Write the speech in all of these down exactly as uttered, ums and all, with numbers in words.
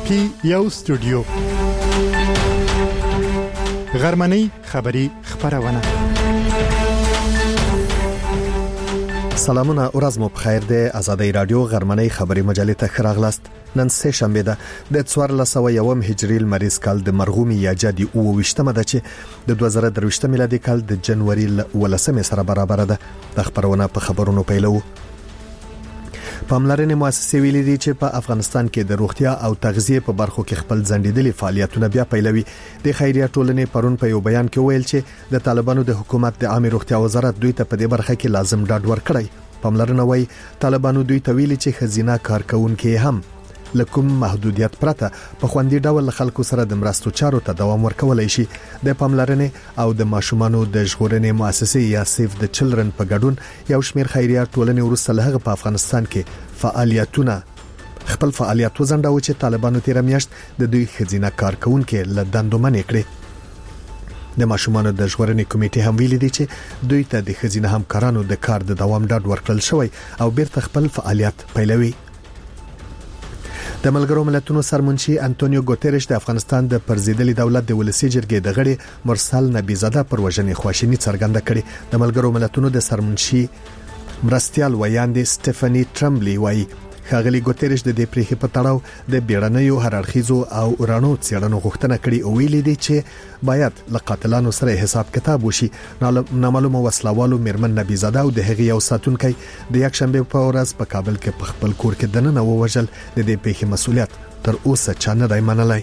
پی یو سټوډیو غرمنۍ خبری خبرونه. سلامونه، ورځ مو بخیر ده. آزادۍ رادیو غرمنۍ خبری مجلې ته خراغلاست. نن سه شنبه ده د څوارلس سوه یو هجری المریز کال د مرغومي یا جدي او وشتمه ده چې د دوه زره درویشت میلادي کال د جنوري ولسمه سره برابر ده. د خبرونه په خبرونو پیلو. پاملرنې مؤسسې ویلي دي چې په افغانستان کې د روغتیا او تغذیه په برخو کې خپل ځنډېدلي فعالیتونه بیا پیلوي. د خیریه ټولنې پرون په یو بیان کې ویل چې د طالبانو د حکومت د عامه روغتیا وزارت دوی ته په دې برخه کې لازم ډاډ ورکړی. پاملرنه وایي طالبانو دوی ته ویلي چې خزینه کارکونکي هم لکم محدودیت پرته په خوندي ډول خلکو سره د مرستو چارو ته دوام ورکولای شي. د پاملرنې او د ماشومانو د ژغورنې مؤسسې یا سیف د چلډرن په ګډون یو شمېر خیریه ټولنې ورسره له په افغانستان کې فعالیتونه خپل فعالیت وزنداو چې طالبانو تیر میاشت د دوی خزینه کارکونکو له دندو منې کړې. د ماشومانو د ژغورنې کمیټې هم ویلي دي چې دوی ته د خزینه همکارانو د کار د دوام ډاډ ورکړل شوی او بیرته خپل فعالیت پیلوي. د ملګرو ملتونو سرمنشي انټونیو ګوتيريش د افغانستان د پرزیدلي دولت د ولسی جرګې د غړي مرسل نبیزاده پر وژنې خواشینی څرګنده کړې. د ملګرو ملتونو د سرمنشي مرستيال ویاندې سټيفاني ټرمبلی وایي خاغلی ګوتيريش د دې پریکړې په تړاو د بیړنیو هررخیزو او رانو څېړنو غوښتنه کړې او ویلي دي چې باید له قاتلانو سره حساب کتاب وشي. نامعلومه وسلوالو میرمن نبیزاده او د هغې یو ساتونکي د یک شنبه په ورځ په کابل کې په خپل کور کې دننه ووژل. د دې پیښې مسؤلیت تر اوسه چا نه دی منلی.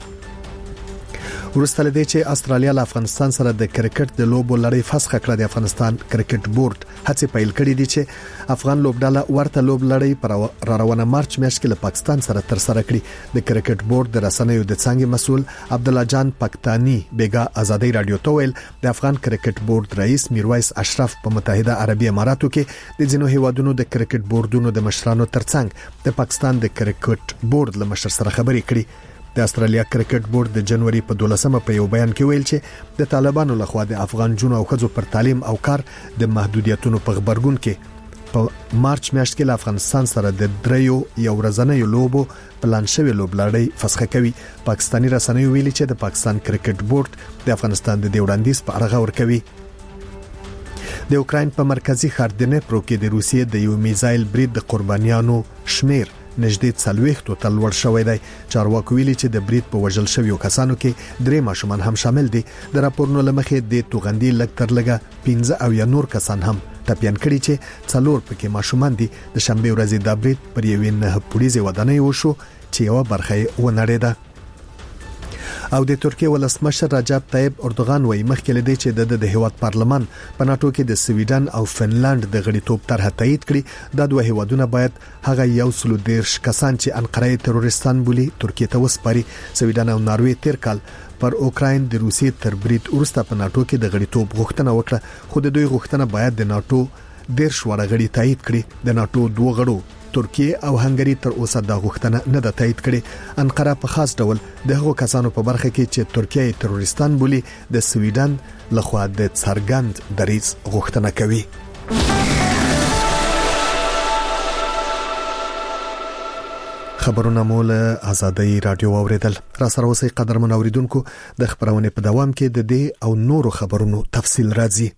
ورسته لدی چې استرالیا له افغانستان سره د کرکټ د لوبو لړۍ فسخ کړه. د افغانستان کرکټ بورډ هڅه پیل کړې دي چې افغان لوبډاله ورته لوب لړۍ پر روانه مارچ میاشت کې له پاکستان سره تر سره کړي. د کرکټ بورډ د رسنیو د څنګه مسول عبد الله جان پاکستاني بیگا آزادۍ رادیو ته ویل د افغان کرکټ بورډ رئیس میرویس اشرف په متحده عربی اماراتو کې د ځینو هیوادونو د کرکټ بورډونو د مشرانو ترڅنګ د پاکستان د کرکټ بورډ له مشر سره خبرې کړي. د استرالیا کرکټ بورډ د جنوري په دولسمه په یو بیان کې ویل چې د طالبانو لخوا د افغان جنو او خځو پر تعلیم او کار د محدودیتونو په خبرګون کې په مارچ میاشت کې له افغانستان سره د دریو یو ورځنیو لوبو پلان شوی لوبلړۍ فسخ کوي. پاکستاني رسنیو ویلي چې د پاکستان کرکټ بورډ د افغانستان د وړاندیز په اړه غور کوي. د اوکراین په مرکزی ښار دنیپرو کې د روسیې د یو میزایل برید د قربانیانو شمیر نږدې څلوېښتو ته لوړ شوی دی. چارواکو ویلي چې د برید په وژل شویو کسانو کې درې ماشومان هم شامل دي. د راپورونو لمخې د توغندي لږ تر لږه پنځه او یا نور کسان هم ټپيان کړي چې څلور پکې ماشومان دي. د شنبه ورځې د برید پر یوې نه پولیسي ودانۍ وشو چې یو برخه ونړېده. او د ترکیه ولسمشر رجب طیب اردوغان وایي مخکې لدی چې د د هیواد پارلمان په ناتو کې د سویډن او فنلند د غړیتوب طرح تایید کړي. د دوه هیوادونو باید هغه یو سل دیرش کسان چې انقره تروریستان بولی ترکیه ته وسپاري. سویډن او ناروې تیر کال پر اوکراین د روسیې تر برید ورسته په ناتو کې د غړیتوب غوښتنه وکړه، خو د دوی غوښتنه باید د ناتو دیرش وړ غړي تایید کړي. د ناتو دوه غړو ترکیه او هنګری تر اوسه دا غوښتنه نه ده تایید کړې. انقره په خاص ډول د هغو کسانو په برخه کې چې ترکیه تروریستان بولی د سویډن لخوا د څرګند دریځ غوښتنه کوي. خبرونه مول آزادۍ رادیو اوریدل. را سره اوسئ قدرمن اوریدونکو، د خبرونه په دوام کې د دې او نورو خبرونو تفصیل راځي.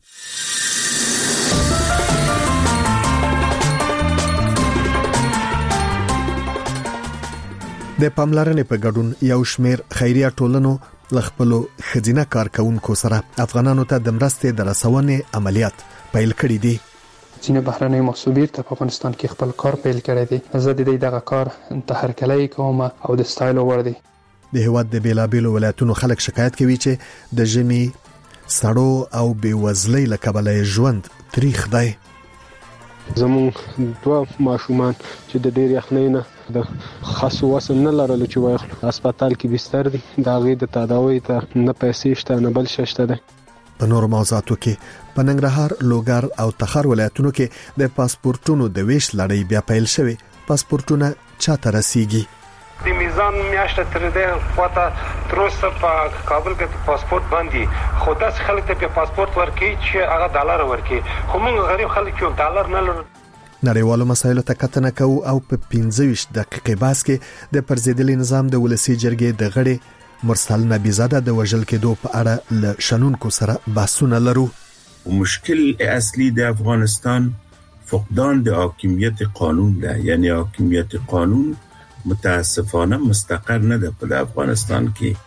د پاملرنې په ګډون یو شمېر خیریه ټولنو لخپلو خزینه کارکونکو سره افغانانو ته د مرستې د رسونې عملیات پیل کړی دي. ځینې بهرنۍ محصولات په افغانستان کې خپل کار پیل کړی دی. زه د دې دغه کار ته هرکلی کوم او د ستایلو وړ دی. د هیواد د بیلابیلو ولایتونو خلک شکایت کوي چې د ژمي سړو او بیوزلۍ له کبله ژوند تریخ دی. زمون دوه ماشومان چې د ډېر یخنۍ نه د خاصو وسم نه لرلو چې وایخلو هسپتال کې بستر دي، دا غي د تداوی ته نه پیسې شته نه بل شته ده. په نورو موضوعاتو کې په ننګرهار، لوګر او تخار ولایتونو کې د پاسپورتونو د ویش لړۍ بیا پیل شوه. پاسپورتونه چاته رسیږي؟ د میزان میاشته تر دې خواته تر اوسه په کابل کې پاسپورت باندې خو داس خلک ته په پاسپورت ورکړي چې هغه ډالر ورکړي، خو موږ غریب خلک یو ډالر نه لرو. نړیوالو مسایلو ته کتنه کوو او په پنځه ویشت دقیقې باس کې د پرزیدلي نظام د ولسی جرګې د غړي مرسل نبیزاده د وژل کېدو په اړه ل شنونکو سره بحثونه لرو. مشکل اصلی د افغانستان فقدان د حاکمیت قانون ده، یعنی حاکمیت قانون متاسفانه مستقر نه ده په افغانستان کې.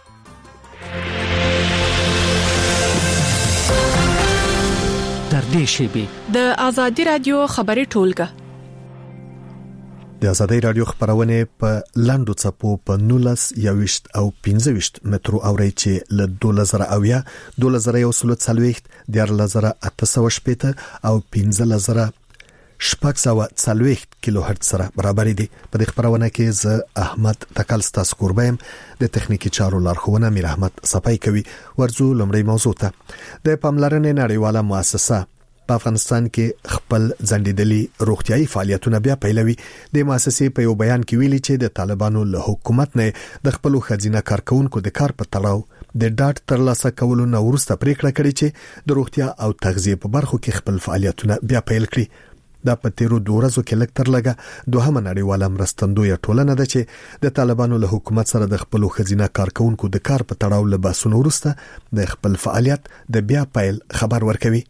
در دې شیبه د آزادی رادیو خبري ټولګه د آزادی رادیو خبرونه په لاندو چپو په نولس یوشت او پنځه ویشت مترو اوري چې له دوه زره اویا دوه زره یو سل څلويخت د لزره اته سو شپږ او پنځه زره شپږ سو څلويخت کیلو هرتز سره برابر دي. په دې خبرونه کې ز احمد تکل ستاس قربایم د تخنیکی چارو لارښوونه میر احمد صفای کوي. ورزو لمړی موضوع ته د پاملرنې نړیواله مؤسسه په افغانستان کې خپل ځنډیدلي روغتيایي فعالیتونه بیا پیلوي. د مؤسسې په یو بیان کې ویلي چې د طالبانو له حکومت نه د خپل خزینه کارکونکو د کار په تړاو د ډاټ ترلاسه کولو نه ورسته پریکړه کړې چې د روغتیا او تغذیه په برخو کې خپل فعالیتونه بیا پیل کړي. دا په تیرو دوه ورځو کې لږ تر لږه دوهمه نړیواله مرستندوی ټولنه ده چې د طالبانو له حکومت سره د خپل خزینه کارکونکو د کار په تړاو له باسونو ورسته د خپل فعالیت د بیا پیل خبر ورکوي.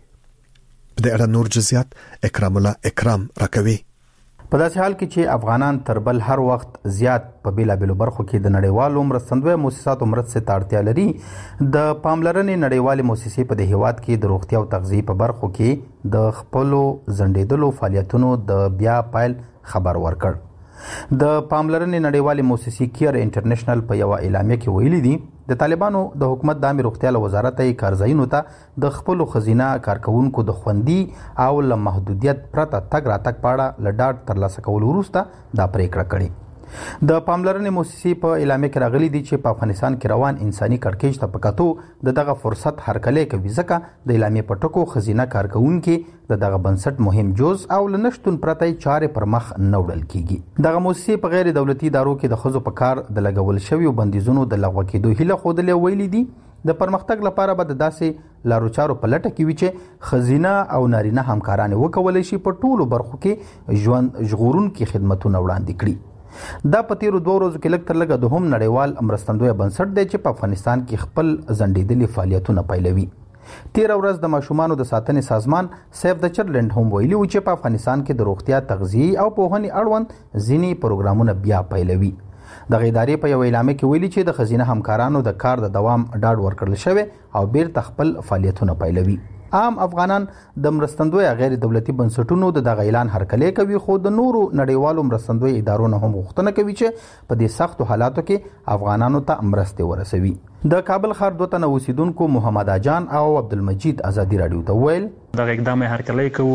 د اړه نور جزئیات اکرام الله اکرام راکوي. په داسې حال کې چې افغانان تر بل هر وخت زیات په بیلابېلو برخو کې د نړیوالو مرستندوی مؤسساتو مرستې ته اړتیا لري، د پاملرنې نړیوالې مؤسسې په دې هیواد کې د روغتیا او تغذیې په برخو کې د خپلو ځنډېدلو فعالیتونو د بیا پیل خبر ورکړ. د پاملرنې نړیوالې مؤسسې کیر انټرنیشنل په یو اعلامیه کې ویلي دي د طالبانو د حکومت د عامه روغتیا له وزارت یې کارځایونو ته د خپل خزینه کارکونکو د خوندي او له محدودیت پرته تګ راتګ پاړه له ډاټ ترلاسه کولو وروسته دا پریکړه کړې. د پاملرنې مؤسسې په اعلامیه کې راغلي دي چې په افغانستان کې روان انساني کړکېچ ته په کتو د دغه فرصت هرکلی کوي، ځکه د اعلامیې په ټکو خزینه کارکونکي د دغه بنسټ مهم جز او له نشتون پرته چارې پر مخ نه وړل کیږي. دغه مؤسسې په غیر دولتي ادارو کې د ښځو په کار د لګول شویو بندیزونو د لغوه کېدو هیله ښودلې ویلي دي د پرمختګ لپاره به د داسې لارو چارو په لټه کې وي چې خزینه او نارینه همکاران وکولای شي په ټولو برخو کې ژوند ژغورونکي خدمتونه وړاندې کړي. دا په تیرو دوه ورځو کې لږ تر لږه دوهم نړیوال مرستندوی بنسټ دی چې په افغانستان کې خپل ځنډېدلي فعالیتونه پیلوي. تیر ورځ د ماشومانو د ساتنې سازمان سیف د چلډرن هم ویلي و چې په افغانستان کې د روغتیا، تغذیه او پوهنې اړوند ځینې پروګرامونه بیا پیلوي. د ادارې په یو اعلامیه کې ویلي چې د خزینه همکارانو د کار د دوام ډاډ ورکړل شوی او بیرته خپل فعالیتونه پیلوي. عام افغانان د مرستندوی غیر دولتي بنسټونو د دغه اعلان هرکلی کوي، خو د نورو نړیوالو مرستندوی ادارو نه هم غوښتنه کوي چې په دې سختو حالاتو کې افغانانو ته مرستې ورسوي. د کابل ښار دوه تنه اوسیدونکو محمد اجان او عبدالمجید آزادی رادیو ته ویل دغه اقدام هرکلی کوو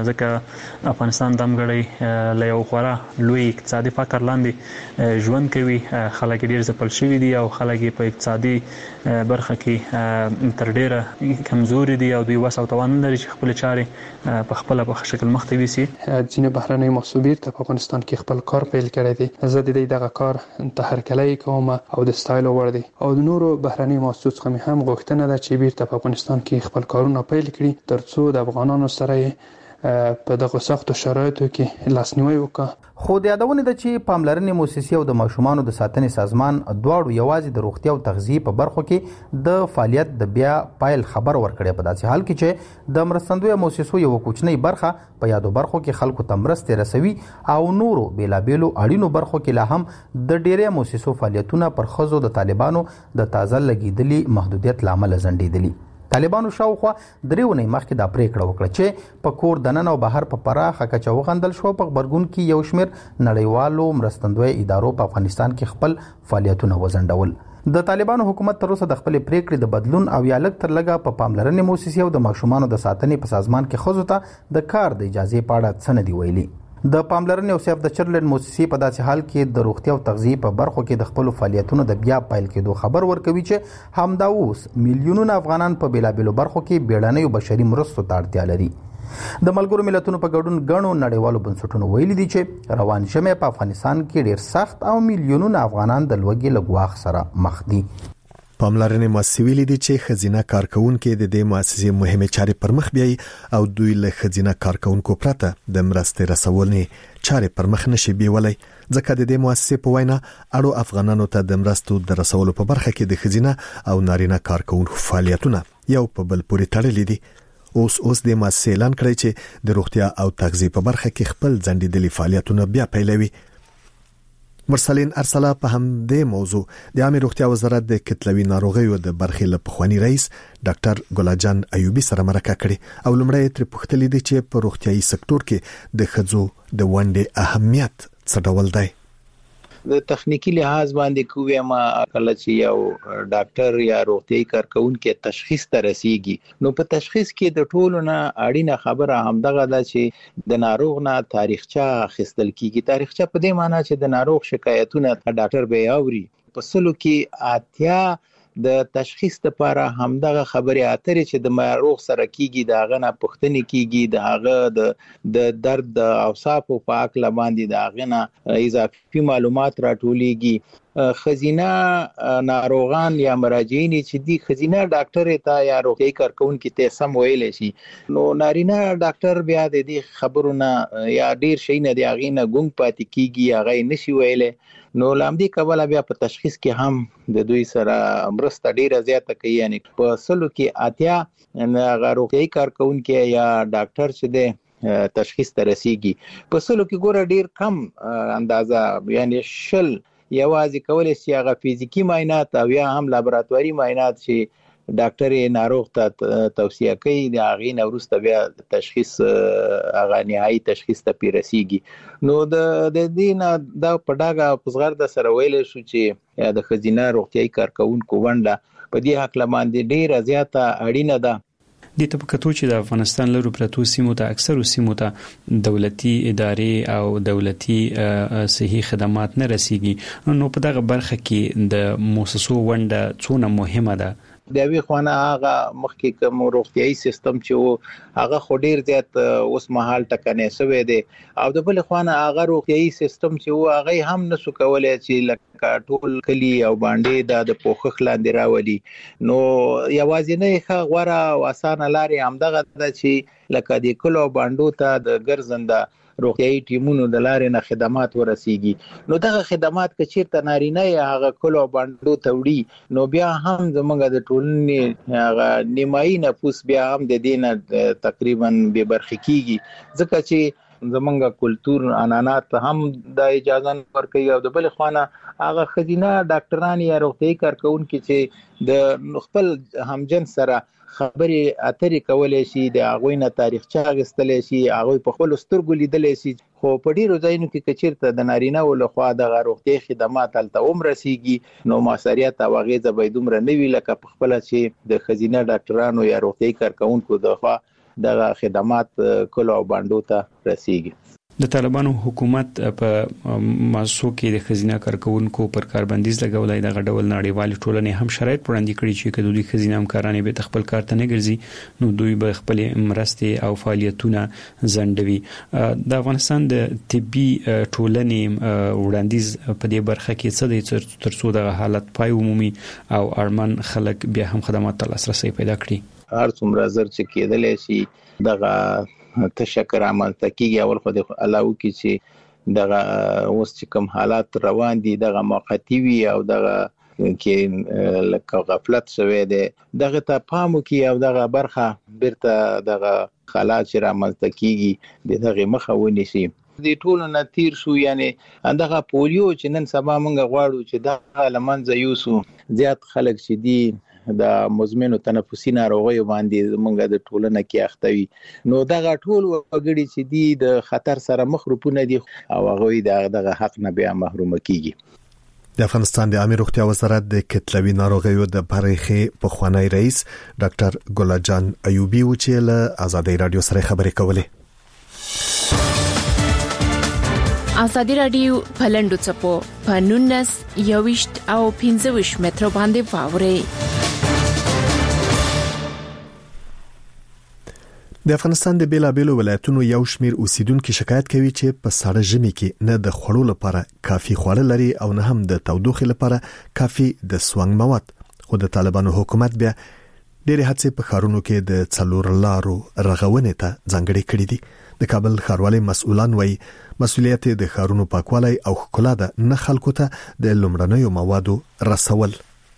ځکه افغانستان دمګړی له یو خورا لوی اقتصادي فقر لاندې ژوند کوي. خلک ډیر ځپل شوي دي او خلک په اقتصادي برخه کې تر ډیره کمزوري دي او دوی وس او توان لري چې خپل چارې په خپل په شکل مخ ته ویسي. ځینې بهرنۍ محصوبیر ته په افغانستان کې خپل کار پیل کړی دی. زه د دې دغه کار ته هرکلی کوم او د ستایلو وړ دی او د نورو بهرنۍ محصول څخه هم غوښتنه ده چې بیرته په افغانستان کې خپل کارونه پیل کړي ترڅو د افغانانو سره په دغه سختو شرایطو کې لاسنیوي وکړي. خو د یادونه ده چې پاملرنې مؤسسې او د ماشومانو د ساتنې سازمان دواړو یوازې د روغتیا او تغذیې په برخو کې د فعالیت د بیا پایل خبر ورکړی، په داسې حال کې چې د مرستندوی مؤسسو یو کوچنی برخه په یادو برخو کې خلکو ته مرستې رسوي او نورو بیلابیلو اړینو برخو کې لا هم د ډیری مؤسسو فعالیتونه پر ښځو د طالبانو د تازه لګیدلي محدودیت لامل ځنډېدلي. طالبانو شاوخوا درې ونې مخکې دا پریکړه وکړه چې په کور دننه او بهر په پراخه کچه وغندل شو. په غبرګون کې یو شمېر نړیوالو مرستندوی ادارو په افغانستان کې خپل فعالیتونه وځنډول. د طالبانو حکومت تر اوسه د خپل پریکړې د بدلون او یا لږ تر لږه په پاملرنې مؤسسې او د ماشومانو د ساتنې په سازمان کې ښځو ته د کار د اجازې په اړه څه نه دي ویلي. د پاملرنې او سیف د چرلډ مؤسسې په داسې حال کې د روغتیا او تغذیې په برخو کې د خپل فعالیتونو د بیا پیل کېدو خبر ورکوي چې همدا اوس میلیونونه افغانان په بیلابیلو برخو کې بیړنیو بشري مرستو ته اړتیا لري. د ملګرو ملتونو په ګډون غنو نړیوالو بنسټونو ویلي دي چې روان ژمی په افغانستان کې ډیر سخت او میلیونونه افغانان د لوږې له ګواښ سره مخ دي. پاملرنې مؤسسې ویلي دي چې خزینه کارکونکو د دې مؤسسې مهمه چارې پر مخ بیاي او دوی له خزینه کارکونکو پرته د مرستې رسولنې چارې پر مخ نشي بیولای ځکه د دې مؤسسې په وینا اړو افغانانو ته د مرستو د رسولو په برخه کې د خزینه او نارینه کارکونکو فعالیتونه یو په بل پورې تړلي دي. اوس اوس د مؤسسې اعلان کړی چې د روغتیا او تغذیه په برخه کې خپل ځنډېدلي فعالیتونه بیا پیلوي. مرسلین ارسلا په هم د موضوع د عامه روغتیا وزارت د کتلوي ناروغیو د برخې له پخوانی رئیس ډاکټر ګلجان ایوبی سره مرکه کړې او لمړی تر پوښتلې دي چې په روغتيایي سکتور کې د خځو د ونډې اهمیت څه ډول دی. د تخنیکی لحاظ باندې کوی ما کله چې یو ډاکټر یا روغتيایي کارکونکو تشخیص ته رسیږي نو په تشخیص کې د ټولو نه اړینه خبره همدغه ده چې د ناروغ نه تاریخچه اخیستل کیږي. تاریخچه په دې معنی چې د ناروغ شکایتونه ډاکټر به اوري. په سلو کې اتیا د تشخیص لپاره همدغه خبرې اترې چې د ناروغ سره کیږي د هغه نه پوښتنه کیږي د هغه د د درد د اوصاف په پاک لباندې د هغه نه اضافي معلومات راټولېږي. خزینه ناروغان یا مراجعین چې دی خزینه ډاکټر ته یا روغتیایي کارکونکو ته سم ویل شي نو نارینه ډاکټر بیا د دې خبرونه یا ډیر شي نه دی هغه نه ګونګ پاتې کیږي هغه نشي ویل نو لامدي کبل بیا په تشخیص کې هم د دوی سره مرسته ډیره زیاته کوي. یعنی په سلو کې اتیا روغتیایي کارکونکو یا ډاکټر چې دی تشخیص ته رسیږي په سلو کې ګوره ډیر کم اندازه یعنی شل یوازې کولای شي هغه فزیکی معاینات او یا هم لابراتواري معاینات چې ډاکټر ناروغ ته توصیه کوي د هغه نه وروسته بیا تشخیص هغه نهایی تشخیص ته پیرسیږي. نو د د دې نه دا په ډاګه پزغر د سره ویل شو چې د خزینه روغتیایي کارکونکو ونډه په دې حق لمانځي ډیره زیاته اړینه ده. د تپکتو چې د افغانستان لرو پرتو سیمو ته اکثر سیمو ته دولتي ادارې او دولتي صحي خدمات نه رسیږي نو په دغه برخه کې د مؤسسو ونډه څونه مهمه ده. د وی خوانه هغه مخکې کوم روغتيایي سیستم چې هغه خو ډیر زیات اوس مهال ټکنه شوی دی او د بل خوانه هغه روغتيایي سیستم چې هغه هم نسو کولای چې لکه ټول کلی او باندې د پوخخ لاندې راولي. نو یوازې نه ښه غوړه او اسانه لارې همدغه د چې لکه د کلو باندې ته د ګرځنده روغتيایي ټیمونو د لارې نه خدمات ورسیږي. نو دغه خدمات که چیرته نارینه یا هغه کلو باندې توړي نو بیا هم زمونږ د ټولنې هغه نیمایي نفوس بیا هم د دینه تقریبا به برخه کیږي ځکه چې زمونږ کلچر انانات هم د اجازه ورکوي او د بل خوانه هغه خزینه ډاکټران یا روغتيایي کارکونکو چې د خپل همجن سره خبرې اترې کولای شي د هغه نه تاریخچه غستلی شي هغه په خپل سترګو لیدلی شي خو په ډیرو ځایونو کې کچیرته د نارینه ولخوا د روغتي خدمات تلته عمر رسیږي نو مؤثریت او غیزه به دومره نه وی لکه په خپل چې د خزینه ډاکټرانو یا روغتي کارکونکو دغه د خدمات کلو باندې ته رسیږي. د طالبانو حکومت په ماسو کې د خزینه کارکونکو پر کاربندیز لګولای د غډول نړیوال ټولنې هم شرایط وړاندې کړي چې کله دوی خزینه همکارانه به خپل کار ته نه ګرځي نو دوی به خپل مرستې او فعالیتونه زندوي. د افغانستان د طبي ټولنې وړاندیز په دې برخه کې څه د ترڅو د حالت پای عمومي او ارمان خلک بیا هم خدمات ته لاسرسي پیدا کړي. هر څومره زر چې کېدلې شي دغه تشکر عملته کیږي اول خو د علاوه کې چې دغه اوس چې کوم حالات روان دي دغه موقتی وي او دغه کې لکه غفلت شوی دی دغه ته پامو کې او دغه برخه بیرته دغه حالات چې عملته کیږي دغه مخه ونیسي. د ټولو نتیر شو یعنی دغه پولیو چې نن سبا موږ غواړو چې دغه لمنځه یوسو زیات خلک چې دي د مزمنو تنفسي ناروغیو باندې موږ د ټولنه کې اختوي نو دغه ټول وګړي چې دي د خطر سره مخروپونه دي او هغه دغه حق نه بیا محروم کیږي. د افغانستان د عامه روغتیا وزارت د کتلوي ناروغیو د برخې پخوانی رئیس ډاکټر ګلجان ایوبی و چې له آزادۍ رادیو سره خبرې کولې. آزادی رادیو پلندو چپو پنونس یوشت او پینزوش مترو باندې واوري. د افغانستان د بیلابیلو ولایتونو یو شمیر اوسیدونکو شکایت کوي چې په ساړه ژمي کې نه د خوړو لپاره کافي خواړه لري او نه هم د تودوخې لپاره کافي د سوانګ مواد خو د طالبانو حکومت بیا ډېر هڅې په ښارونو کې د څلور لارو رغونې ته ځانګړې کړې دي. د کابل ښاروالۍ مسؤلان وایي مسؤلیت د ښارونو پاکوالی او ښکلا ده، نه خلکو ته د لومړنیو موادو رسول.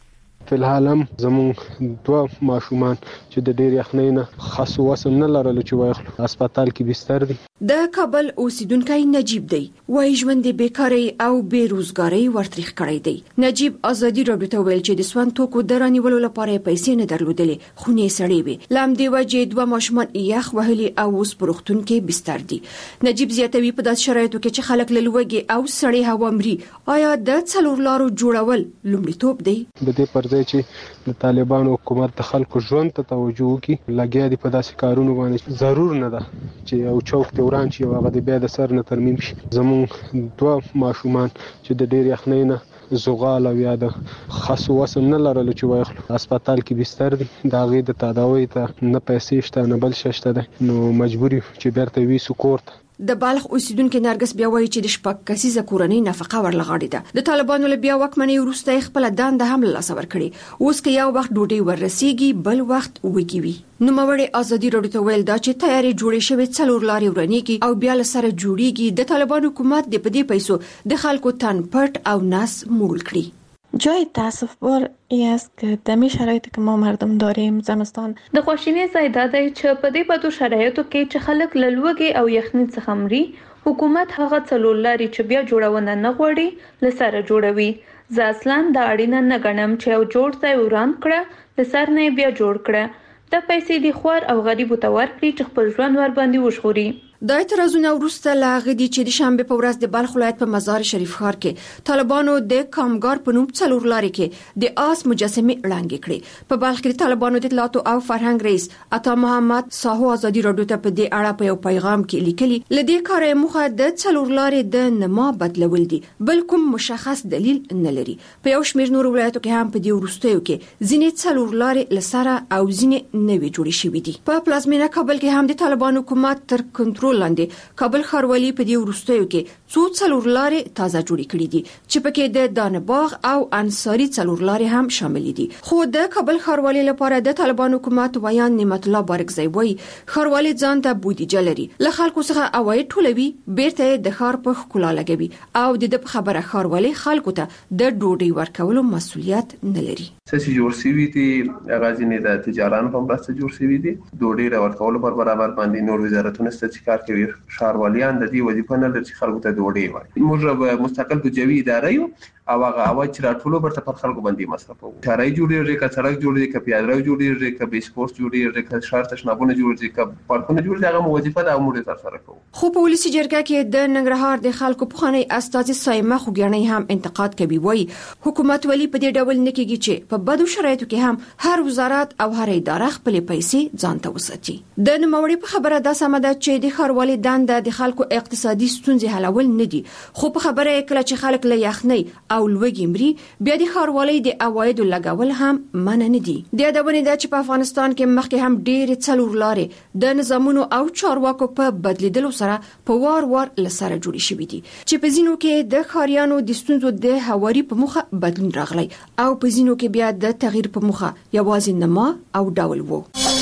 فلحال هم زمون دوه ماشومان چې د ډېر یخنۍ نه خاص وسم نه لرلو چې وایخلو هسپتال کې بستر دي. د کابل اوسیدونکو نجیب دی وایي ژوند د بیکاری او بیروزګاری ورتریخ کړی دی. نجیب ازادي راډیو ته ویل چې د سون توکو درانیولو لپاره پیسې نه درلودلې، خو نه سړې وي. لام دی وجه دوه ماشومان یخ وهلي او اوس پروختون کې بستر دي. نجیب زیاتوي په داس شرایطو کې چې خلک لږه او سړې هوا مري، آیا د څلور لارو جوړول لومړیتوب دی؟ د دې پر چې د طالبانو حکومت د خلکو ژوند ته توجه وکړي، لګیا دي په داسې کارونو باندې. ضرور نه ده چې یو چوک ته وران شي او هغه د بیا د سر نه ترمیم شي. زمون دوه ماشومان چې د ډېر یخنۍ نه زغال او یا د خاص وسم نه لرلو چې وایخلو هسپتال کې بستر دي. د هغې د تداوی ته نه پیسې شته نه بل شی شته دی، نو مجبور یو چې بیرته ویسو کور ته. د بالغ اوسیدونکو نرګس بیا وایي چې د شپږ کسیزه کورنۍ نفقه ورلغړې ده. د طالبانو له بیا واکمنۍ وروسته خپل دنده هم لاس ور کړې، اوس که یو وخت ډوډۍ ورسیږي بل وخت وګي وي. نوموړی ازادي راډیو ته ویل دا چې تیاری جوړې شوی څلور لارې ورنيږي او بیا له سره جوړیږي. د طالبانو حکومت د پدې پیسو د خلکو تن پټ او ناس موړ کړی. جای تاسف بار ای است که دمی شرایطی که ما مردم داریم زمستان د خوشینې ځای دا دی چې په دې بدو شرایطو کې چې خلک لږه او یخنۍ څخه مري، حکومت هغه څلور لارې چې بیا جوړونه نه غواړي لسره جوړوي. زه اصلا د اړینه نه غنم چې یو جوړ ځای وران کړه لسر نه بیا جوړ کړه. د پیسې د خور او غریبو ته ورکړي چې خپل ژوند ور باندې وشخوري. د اعتراضونو وروسته لاغې دي چې د شنبه په ورځ د بلخ ولایت په مزار شریف ښار کې طالبانو د کامګار په نوم څلور لارې کې د آس مجسمه وړاندې کړې. په بلخ کې طالبانو د اطلاعات او فرهنګ رئیس عطا محمد ساهو ازادي راډیو ته په دې اړه په یو پیغام کې لیکلي، لدې کارې مخه د څلور لارې د نما بدلول دي، بل کوم مشخص دلیل نه لري. په یو شمېر نور ولایتو کې هم په دې وروستیو کې ځینې څلور لارې لسره او ځینې نوي جوړې شوې دي. په پلازمینه کابل کې هم د طالبانو حکومت تر کنټرول لاندې کابل ښاروالۍ په دې وروستیو کې څو څلور لارې تازه جوړې کړې دي چې پکې د دانباغ او انصاری څلور لارې هم شامل دي. خو د کابل ښاروالۍ لپاره د طالبانو حکومت ویان نعمت الله بارکزی وایي ښاروالۍ ځان ته بودیجه لري، له خلکو څخه عواید ټولوي، بیرته د ښار په ښکلا لګوي او د دې خبره ښاروالۍ خلکو ته د ډوډۍ ورکولو مسؤلیت نه لري. څه جوړ شوی دي هغه ځینې د تجاران په مرسته جوړ شوی دي، ډوډۍ ورکولو پر برابر باندې نور وزارتونه ست کار کوي. ښارواليان د دې وظیفه نه لري چې خلکو ته ډوډۍ ورکړي. موږ به مستقل بودجوي اداره یو او هغه عواید چې راټولو برته پر خلکو باندې مصرفوو. چارای جوړیږي، که سړک جوړیږي، که پیاده رو جوړیږي، که بیس پوسټ جوړیږي، که شهر تشنابونه جوړیږي، که پارکونه جوړیږي، هغه وظیفه د امور ترسره کوو. خو په ولسی جرګه کې د ننګرهار د خلکو په خانه استاذ صایمه خوګیانې هم انتقاد کوي، وایي حکومت ولی په دې ډول نه کېږي چې په بدو شرایطو کې هم هر وزارت او هر اداره خپل پیسې ځان ته وساتي. د نوموړي په خبره دا سم ده چې د ښاروالۍ دنده د خلکو اقتصادي ستونزې حلول نه دي، خو په خبره کله چې خلک له یخنۍ او لوږې مري بیا د ښاروالۍ د عوایدو لګول هم منع نه دي. د یادونه ده چې په افغانستان کې مخکې هم ډېر څلور لارې د نظامونو او چارواکو په بدلیدلو سره په وار وار لسره جوړې شوې دي چې په ځینو کې د ښاریانو د ستونزو د هواري په مخه بدلون راغلی او په ځینو کې بیا د تغییر په مخه یوازې نما او ډول وو.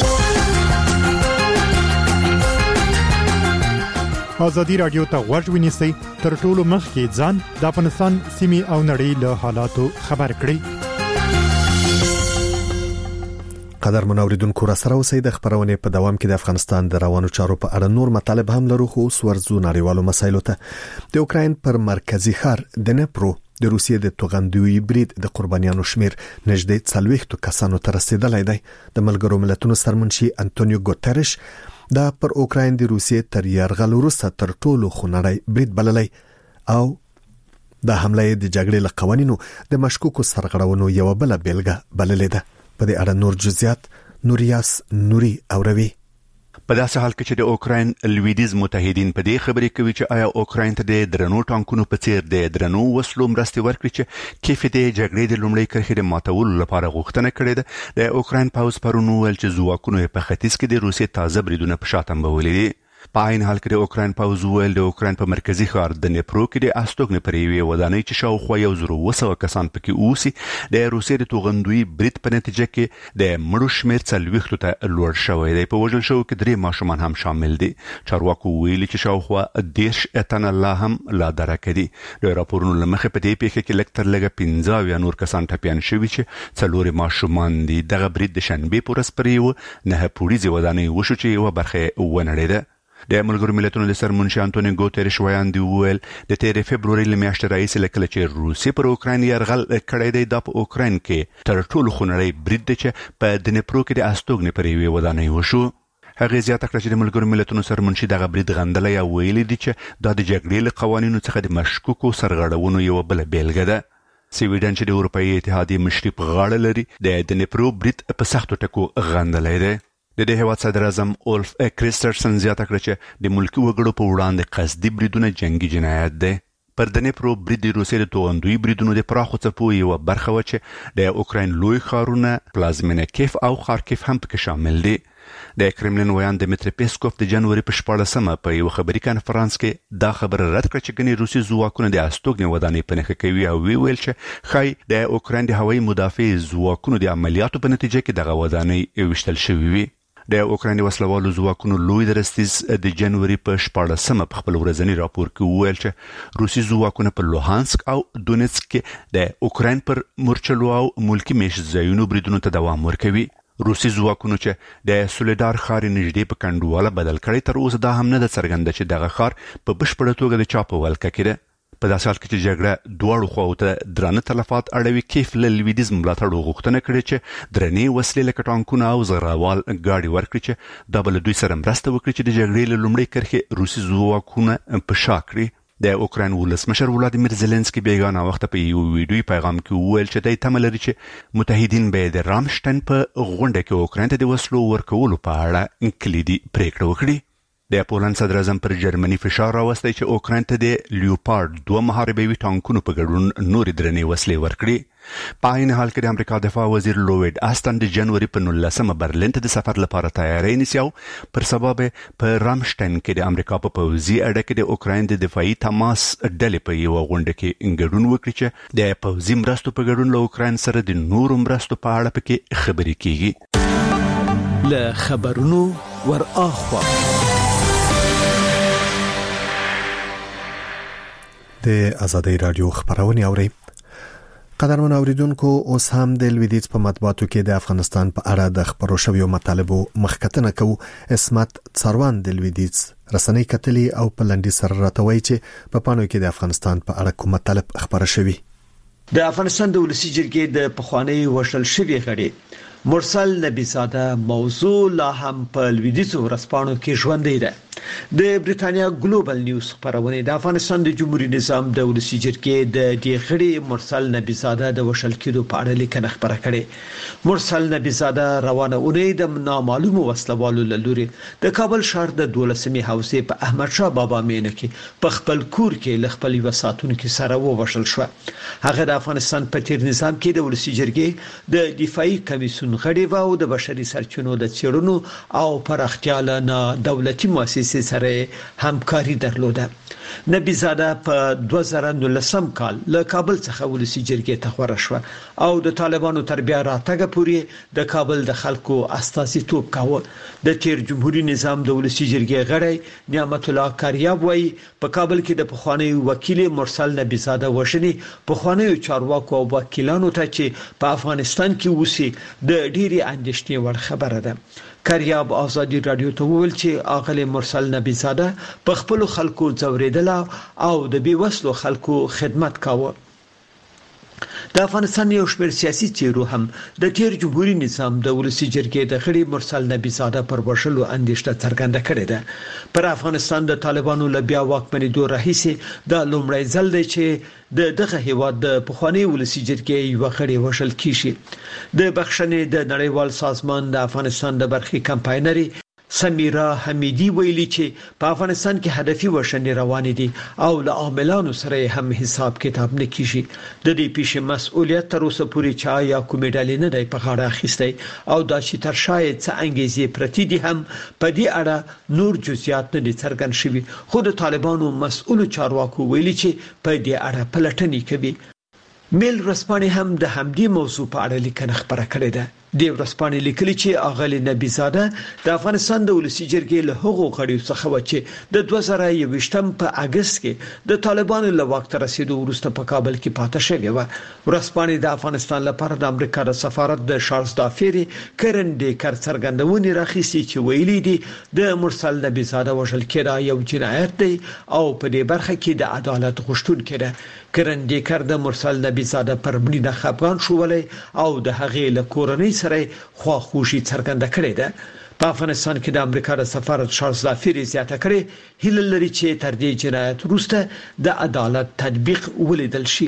ازادي رادیو ته غوږ ونیسئ، تر ټولو مخکې ځان د افغانستان سیمې او نړۍ له حالاتو خبر کړئ. قدر منوریدونکو را سره اوسئ. د خبرونې په دوام کې د افغانستان د روانو چارو په اړه نور مطالب هم لرو، خو اوس ورځو نړیوالو مسایلو ته. د اوکراین پر مرکزی ښار دنپرو د روسیې د توغندوی برید د قربانیانو شمیر نږدې څلوېښتو کسانو ته رسیدلی دی. د ملګرو ملتونو سرمنشي انټونیو ګوتریش دا پر اوکراین د روسیې تر یرغل وروسته تر ټولو خونړی برید بللی او دا حمله د جګړې له قوانینو د مشکوکو سرغړونو یو بل بیلګه بللې ده. په دې اړه نور جزئیات نوریاس نوري اوروي. په داسې حال کې چې د اوکراین لویدیز متحدین په دې خبرې کوي چې آیا اوکراین ته د درنو ټانکونو په څیر د درنو وسلو مرستې ورکړي چې کیف د جګړې د لومړۍ کرښې د ماتولو لپاره غوښتنه کړې ده. د اوکراین پوځ پرون ویل چې ځواکونو په ختیځ کې د روسیې تازه بریدونه په شا تنبولي دي. په عین حال کې د اوکراین پوځ ویل د اوکراین په مرکزی ښار د نیپرو کې د استوګنې پر یوې ودانۍ چې شاوخوا یو زر اوه سوه کسان پکې اوسي د روسیې د توغندوی برید په نتیجه کې د مړو شمېر څلوېښتو ته لوړ شوی دی. په وژل شوو کې درې ماشومان هم شامل دي. چارواکو ویلي چې شاوخوا دېرش تنه لا هم لا درکه دي. د راپورونو له مخې په دې پیښه کې لږ تر لږه پنځه اویا نور کسان ټپیان شوي چې څلور ماشومان دي. دغه برید د شنبې په ورځ پر یوه نهه پوړیزې ودانۍ وشو چې یوه برخه یې ونړېده. د ملګرو ملتونو د سرمنشي انټونیو ګوتریش وړاندې وویل د تیرې فبروري له میاشتې راهیسې له کله چې روسیې پر اوکراین یرغل کړی دی دا په اوکراین کې تر ټولو خونړی برید دی چې په دنیپرو کې د استوګنې پر یوې ودانۍ وشو. هغې زیاته کړه چې د ملګرو ملتونو سرمنشي دغه برید غندلی او ویلي دي چې دا د جګړې له قوانینو څخه د مشکوکو سرغړونو یوه بله بیلګه ده. سویډن چې د اروپایي اتحادیې مشري په غاړه لري د دنیپرو برید په سختو ټکو غندلی دی. د دې هیواد صدر اعظم اولف کریسترسن زیاته کړه چې د ملکي وګړو په وړاندې قصدي بریدونه جنګي جنایت دی. پر دنیپرو برید د روسیې د توغندوی بریدونو د پراخو څپو یوه برخه وه چې د اوکراین لوی ښارونه پلازمینه کیف او خارکیف هم پکې شامل دي. د کرملین ویان دمیتری پیسکوف د جنوري په شپاړلسمه په یوه خبري کنفرانس کې دا خبره رد کړه چې ګنې روسي ځواکونه د استوګنې ودانۍ په نښه کوي او وی ویل چې ښایي د اوکراین د هوایي مدافع ځواکونو د عملیاتو په نتیجه کې دغه ودانۍ ویشتل شوې وي. د اوکراین د وسلوالو ځواکونو لوی درستیز د جنوري په شپاړلسمه په خپل ورځني راپور کې وویل چې روسي ځواکونه په لوهانسک او دونیتسک کې د اوکراین پر مورچلو او ملکي میشت ځایونو بریدونو ته دوام ورکوي. روسي ځواکونو چې د سولیدار ښار نږدې په کنډواله بدل کړی تر اوسه دا هم نه ده څرګنده چې دغه ښار په بشپړه توګه د چا په ولکه کې ده. په داسې حال کې چې جګړه دواړو خواو ته درانه تلفات اړوي کیف له لویدیځ ملاتړو غوښتنه کړې چې درنې وسلې لکه ټانکونه او زغروال ګاډي ورکړي چې دا به له دوی سره مرسته وکړي چې د جګړې له لومړۍ کرښې روسي ځواکونه په شا کړي. د اوکراین ولسمشر ولادیمیر زيلنسکي بیګانه وخت په یو ویډیوي پیغام کې وویل چې دای تمه لري چې متحدین به د رامشټین په غونډه کې اوکراین ته د وسلو ورکولو په اړه کلیدي پریکړه وکړي. د پولند صدر اعظم پر جرمني فشار راوستی چې اوکراین ته د لیوپارډ دوه محاربوي ټانکونو په ګډون نورې درنې وسلې ورکړي. په عین حال کې د امریکا دفاع وزیر لوید آستن د جنوري په نولسمه برلین ته د سفر لپاره تیاری نیسي او پر سبا به په رامشټین کې د امریکا په پوځي اډه کې د اوکراین د دفاعي تماس ډلې په یوه غونډه کې ګډون وکړي چې د پوځي مرستو په ګډون له اوکراین سره د نورو مرستو په اړه پکې خبرې کیږي. له خبرونو ور اخوا د ازادي رادیو خبرونه اوري. قدرمن اوریدونکو اوس هم د لویدیځ په مطبوعاتو کې د افغانستان په اړه د خبرو شویو مطالبو مخکتنه کوو. اسمت څاروان د لویدیځ رسنۍ کتلی او په لنډي سره راتوي چې په پانو کې د افغانستان په اړه کوم مطالب خبره شوی. د افغانستان د ولسی جرګې د پخوانی وشل شوی غړي مرسل نبی زاده موضوع لا هم په لویدیځ ورسپانو کې ژوندۍ ده. د بریتانیا ګلوبل نیوز خبرونه د افغانستان د جمهوریت نظام د ولسی جرګې د دې غړي مرسل نبی زاده د وشل کېدو په اړه لیکنه خبره کړې. مرسل نبی زاده روانه اونۍ د نامعلومو وسلوالو لوري د کابل ښار د دولسمې حوزې په احمد شاه بابا مینه کې په خپل کور کې ل خپل وساتونکو سره ووشل شو. هغه د افغانستان په تیر نظام کې د ولسی جرګې د دفاعي کمیسیون غړي و او د بشري سرچینو د چیرونو او پراختیا له دولتي مؤسسې سره همکاري درلوده. نبی زاده په دوه زره نولسم کال له کابل څخه ولسی جرګې ته خبره شو او د طالبانو تر بیا راتګ پورې د کابل د خلکو استازیتوب کاوه. د تیر جمهوریت نظام د ولسی جرګې غړی نعمت الله کاریاب وایي په کابل کې د پخوانی وکیل مرسل نبی زاده وشني پخوانی چارواکو او وکیلانو ته چې په افغانستان کې وسی د ډيري اندېشنې ور خبره ده. کاریاب ازادي رادیو ته ویل چې اغلی مرسل نبی زاده په خپل خلکو ځوریدل او د بیوسلو خلکو خدمت کاوه. د افغانستان یو شمېر سیاسي چیرو هم د تیر جمهوریت نظام د ولسی جرګې د غړي مرسل نبی زاده پر وشلو اندېشنه څرګنده کړې ده. پر افغانستان د طالبانو له بیا واکمنېدو راهیسې د لومړی ځل دی چې د دغه هیواد د پخوانی ولسی جرګې یو غړي وشل کیږي. د بخښنې د نړیوال سازمان د افغانستان د برخې کمپاینري سمیرا حمیدی ویلي چې په افغانستان کې هدفي وشنې روانې دي او له عاملانو سره هم حساب کتاب نه کیږي. د دې پیښې مسؤلیت تر اوسه پورې چا یا کومې ډلې نه دی په غاړه اخیستی او دا چې تر شاید څه انګیزې پرتی دي هم په دې اړه نور جزئیات نه دي څرګند شوي، خو د طالبانو مسؤل چارواکو ویلي چې په دې اړه پلټنې کوي. میل ورځپاڼې هم د همدې موضوع په اړه لیکنه خپره کړې ده. د ورځپاڼې لیکلي چې اغلی نبی زاده د افغانستان د ولسی جرګې له هغو غړیو څخه و چې د دوه زره یوویشتم په اگست کې د طالبانو له واک ته رسیدو وروسته په کابل کې پاتې شوی و. ورځپاڼې د افغانستان لپاره د امریکا د سفارت د شارلز دافيري کرن ډیکر څرګندونې راخیستي چې ویلي دي د مرسل نبی زاده وژل کېدا یو جنایت دی او په دې برخه کې د عدالت غوښتونکي ده. کرن ډیکر د مرسل نبی زاده پر مړینه خپګان شوولې او د هغې له کورنۍ سره خواخوشي څرګنده کړې ده. په افغانستان کې د امریکا د سفارت شارلز دافيري زیاته کړې هیله لري چې تر دې جنایت وروسته د عدالت تطبیق ولیدل شي.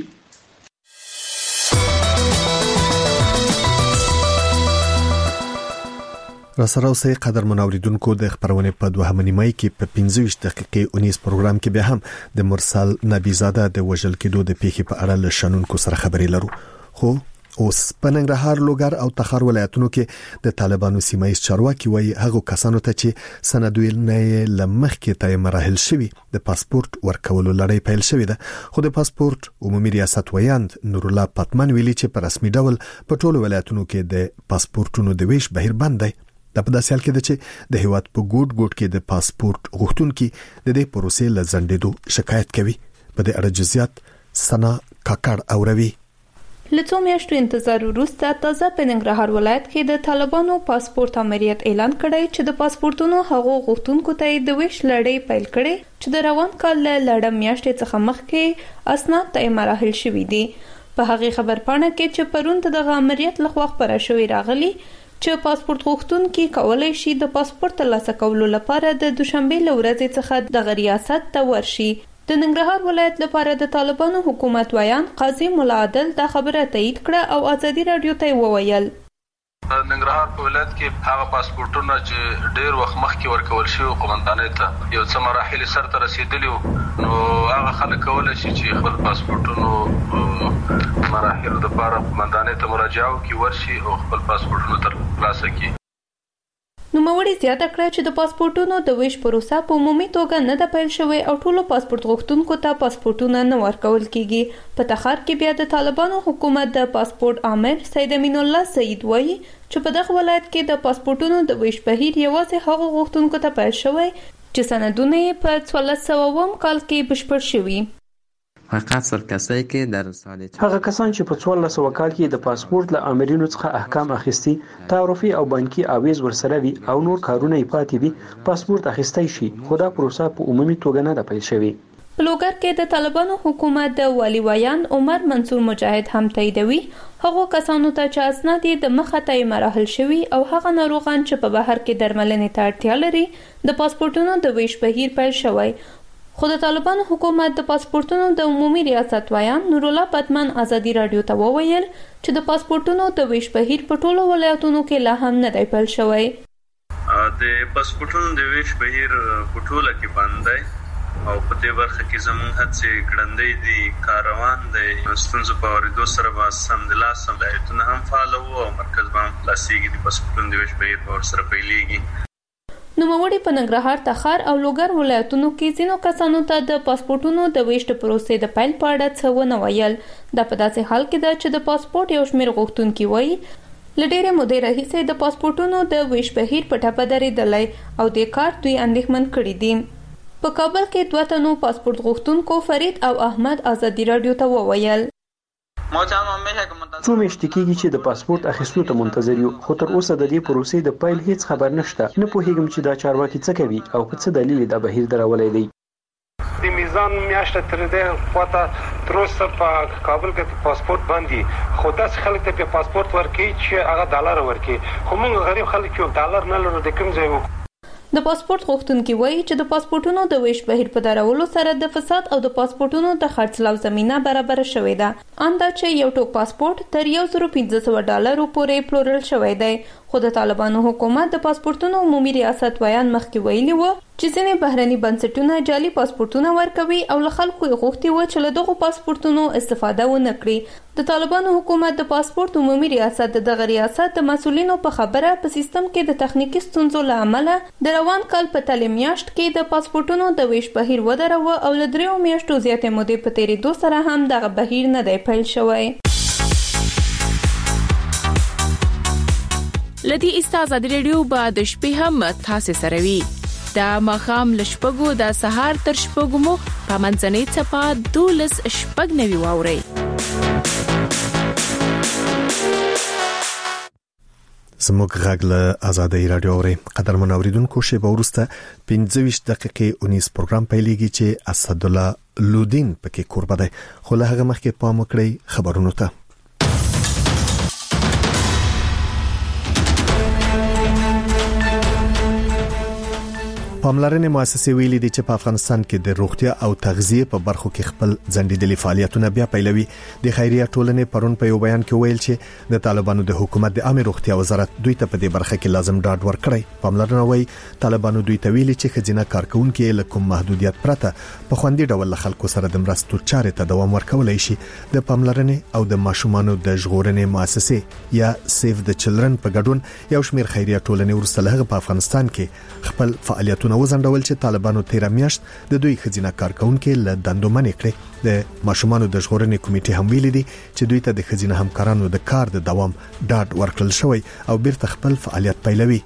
را سره اوسئ قدر منوریدونکو د خبرونه په دوه نیمای کې په پنځه ویشت دقیقې اونیس پروګرام کې به هم د مرسل نبی زاده د وژل کېدو د پیښې په اړه له شنونکو سره خبرې لرو. خو اوس په ننګرهار لوګر او تخار ولایتونو کې د طالبانو سیمایي چارواکي وایي هغه کسانو ته چې سندویلنه لمخ کې تای مراحل شوی د پاسپورت ورکولو لړۍ پیل شوې ده، خو د پاسپورت عمومي ریاست ویاند نور الله پتمن ویلي چې په رسمي ډول په ټولو ولایتونو کې د پاسپورتونو د ویش بهیر بند دی. د په داسې حال کې ده چې د هیواد په ګوټ ګوټ کې د پاسپورت غوښتونکي د دې پروسې له ځنډېدو شکایت کوي. په دې اړه جزئیات سنا کاکړ اوروي. لڅو میاشتو انتظار وروسته تازه په ننګرهار ولایت کې د طالبانو پاسپورت امریت اعلان کړی چې د پاسپورتونو هغو غوښتونکو ته د ویش لړۍ پیل کړي چې د روان کال له لړم میاشتې څخه مخکې اسناد ته مراحل شوي دي. په هغه خبرپاڼه کې چې پرون د امریت لخوا خبره شوې راغلي چې پاسپورت غوښتونکي کولای شي د پاسپورت ترلاسه کولو لپاره د دوشنبه لورځې څخه د ریاست ته ورشي. د ننګرهار ولایت لپاره د طالبانو حکومت ویان قاضي مولا عادل دا خبره تایید کړه او ازادي رادیو ته وویل ننګرهار په ولایت کې هغه پاسپورتونه چې ډېر وخت مخکې ورکول شوی قومندانۍ ته یو څه مراحل سره رسیدلی نو هغه خلک کولای شي چې خپل پاسپورتونو مراحل د لپاره قومندانۍ ته مراجعه وکړي ورشي او خپل پاسپورتونو ترلاسه کړي. نو موري زیاته کړه چې د پاسپورتونو د ویش پروسه په عمومي توګه نه د پیل شوی او ټولو پاسپورت غوښتونکو ته پاسپورتونه نه ورکول کیږي. په تخار کې بیا د طالبانو حکومت د پاسپورت عامر سید امین الله سید وایي چې په دغه ولایت کې د پاسپورتونو د ویش بهیر یوازې هغو غوښتونکو ته پیل شوی چې سندونه یې په څوارلس سوه اووم کال کې بشپړ شوي. فقط سر کسایی که در سال هغه کسان چې په څوارلس سوه کال کې د پاسپورت له امرینو څخه احکام اخیستي، تعرفي او بانکي عویز ورسره وي او نور کارونه یې پاتې وي پاسپورت اخیستی شي، خو دا پروسه په عمومي توګه نه ده پیل شوې. په لوګر کې د طالبانو حکومت د والی ویان عمر منصور مجاهد هم تاییدوي هغه کسانو ته چې اسناد یې د مخه ته مراحل شوي او هغه ناروغان چې په بهر کې درملنې ته اړتیا لري د پاسپورتونو د ویش بهیر پیل شوی. خو د طالبانو حکومت د پاسپورتونو د عمومي ریاست ویان نور الله پتمن ازادي رادیو ته وویل چې د پاسپورتونو د ویش بهیر په ټولو ولایتونو کې لا هم نه دی پیل شوی. د پاسپورتونو د ویش بهیر په ټوله کې بند دی او په دې برخه کې زموږ هڅې ګړندۍ دي، کاروان دی، ستونزو په اورېدو سره به سمدلاسه سمدلایتونه هم فعال وو او مرکز به هم خلاصېږي، د پاسپورتونو د ویش بهیر به ورسره پیلېږي. نوموړي په ننګرهار، تخار او لوګر ولایتونو کې ځینو کسانو ته د پاسپورتونو د ویش د پروسې د پیل په اړه څه ونه ویل. دا په داسې حال کې ده چې د پاسپورت یو شمېر غوښتونکي وایي له ډېرې مودې راهیسې د پاسپورتونو د ویش بهیر په ټپه درېدلی او دې کار دوی اندېښمن کړي دي. په کابل کې دوه تنو پاسپورت غوښتونکو فرید او احمد ازادي رادیو ته وویل څو میاشتې کېږي چې د پاسپورت اخیستو ته منتظر یو، خو تر اوسه د دې پروسې د پیل هیڅ خبر نشته. نه پوهیږم چې دا چارواکي څه کوي او په څه دلیل دا بهیر درولی دی. د میزان میاشته تر دې خواته تر اوسه په کابل کې پاسپورت باندې خو داسې خلک ته په پاسپورت ورکوي چې هغه ډالر ورکوي، خو موږ غریب خلک یو ډالر نه لرو د کوم ځای. د پاسپورت غوښتونکي وایي چې د پاسپورتونو د ویش بهیر په درولو سره د فساد او د پاسپورتونو د خرڅلاو زمينه برابر شوې ده. اندا چې یو ټوک پاسپورت تر یو زره پنځه سوه ډالرو پورې پلورل شوی دی. خو د طالبانو حکومت د پاسپورتونو عمومي ریاست ویان مخکې ویلي و چې ځینې بهرني بنسټونه جعلي پاسپورتونه ورکوي او له خلکو یې غوښتي و چې له دغو پاسپورتونو استفاده ونه کړي. د طالبانو حکومت د پاسپورت عمومي ریاست د دغه ریاست د مسؤلینو په خبره په سیستم کې د تخنیکی ستونزو له امله د روان کال په تلې میاشت کې د پاسپورتونو د ویش بهیر ودروه او له دریو میاشتو زیاتې مودې په تیریدو سره هم دغه بهیر نه دی پیل شوی. لدی استازه د ریډیو با د شپې هم تاسو سره وي. د مخام لشپګو د سهار تر شپګو مو په منځنۍ چپا دولس شپګ نوي واوري. زموږ غږ له آزادۍ رادیو اوري. قدرمن اوریدونکو شی به ورسته پنځه ویشت دقیقې اونیس پروګرام پیلېږي چې اسد الله لودین پکې قربا دی. خو له هغه مخکې پام وکړئ خبرونو ته. پاملرنې مؤسسې ویلي دي چې په افغانستان کې د روغتیا او تغذیه په برخو کې خپل ځنډیدلي فعالیتونه بیا پیلوي. د خیریه ټولنې پرون په یو بیان کې ویل چې د طالبانو د حکومت د عامه روغتیا وزارت دوی ته په دې برخه کې لازم ډاډ ورکړي. پاملرنه وایي طالبانو دوی ته ویلي چې خځینه کارکونکو له کوم محدودیت پرته په خوندي ډول خلکو سره د مرستو چارې ته دوام ورکولای شي. د پاملرنې او د ماشومانو د ژغورنې مؤسسې یا سیف د چلډرن په ګډون یو شمېر خیریه ټولنې ورسره هغه په افغانستان کې خپل فعالیتونه وزندول چې طالبانو تیر میاشت د دوی خزینه کارکونکو له دندو منې کړې. د ماشومانو د ژغورنې کمیټې هم ویلي دي چې دوی ته د خزینه همکارانو د کار د دوام ډاډ ورکړل شوی او بیرته خپل فعالیت پیلوي.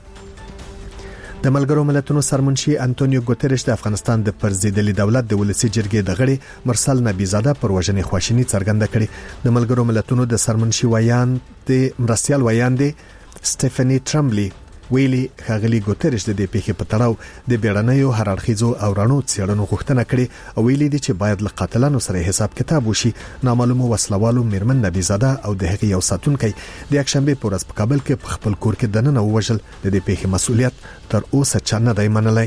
د ملګرو ملتونو سرمنشي انټونیو ګوتریش د افغانستان د پرزیدلي دولت د ولسی جرګې د غړي مرسل نبیزاده پر وژنې خواشینی څرګنده کړې. د ملګرو ملتونو د سرمنشي ویان د مرسیال ویان دي سټيفني ټرمبلی ویلي خاغلی ګوتریش د دې پیښې په تړاو د بیړنیو هرړخیزو او رڼو څېړنو غوښتنه کړې او ویلي دي چې باید له قاتلانو سره حساب کتاب وشي. نامعلومو وسلوالو میرمن نبیزاده او د هغې یو ساتونکی د یکشنبه په ورځ په کابل کې په خپل کور کې دننه ووژل. د دې پیښې مسؤلیت تر اوسه چا نه دی منلی.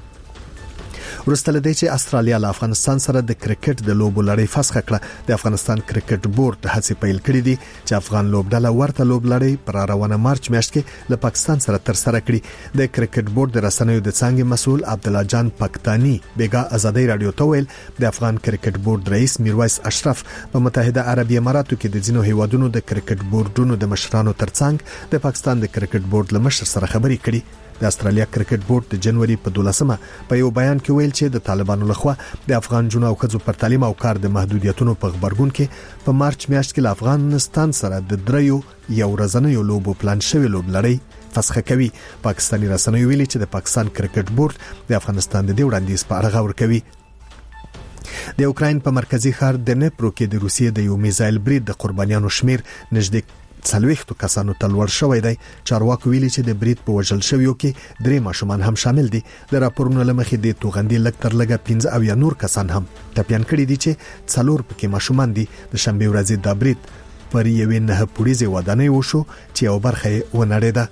ورسته لدی چې استرالیا له افغانستان سره د کرکټ د لوبو لړۍ فسخ کړه. د افغانستان کرکټ بورډ هڅې پیل کړې دي چې افغان لوبډله ورته لوب لړۍ پر روانه مارچ میاشت کې له پاکستان سره تر سره کړي. د کرکټ بورډ د رسنیو د څنګه مسول عبد الله جان پاکستاني بیګا آزادۍ رادیو ته ویل د افغان کرکټ بورډ رئیس میرویس اشرف په متحده عربی اماراتو کې د ځینو هیوادونو د کرکټ بورډونو د مشرانو ترڅنګ د پاکستان د کرکټ بورډ له مشر سره خبرې کړي. د استرالیا کرکټ بورډ د جنوري په دولسمه په یو بیان کې ویل چې د طالبانو لخوا د افغان جنو او خځو پر تعلیم او کار د محدودیتونو په خبرګون کې په مارچ میاشت کې له افغانستان سره د دریو یو ورځنیو لوبو پلان شوی لوب لړۍ فسخ کوي. پاکستاني رسنیو ویلي چې د پاکستان کرکټ بورډ د افغانستان د دې وړاندیز په اړه غور کوي. د اوکراین په مرکزی ښار د نیپرو کې د روسیې د یو میزایل برید د قربانیانو شمیر نږدې څلوېښتو کسانو ته لوړ شوی دی. چارواکو ویلي چې د برید په وژل شویو کې درې ماشومان هم شامل دي. د راپورونو لمخې د توغندي لږ تر لږه پنځه او یا نور کسان هم ټپيان کړي دي چې څلور پکې ماشومان دي. د شنبه ورځې د برید پر یوې نه پولیسي ودانۍ وشو چې یو برخه یې ونړېده.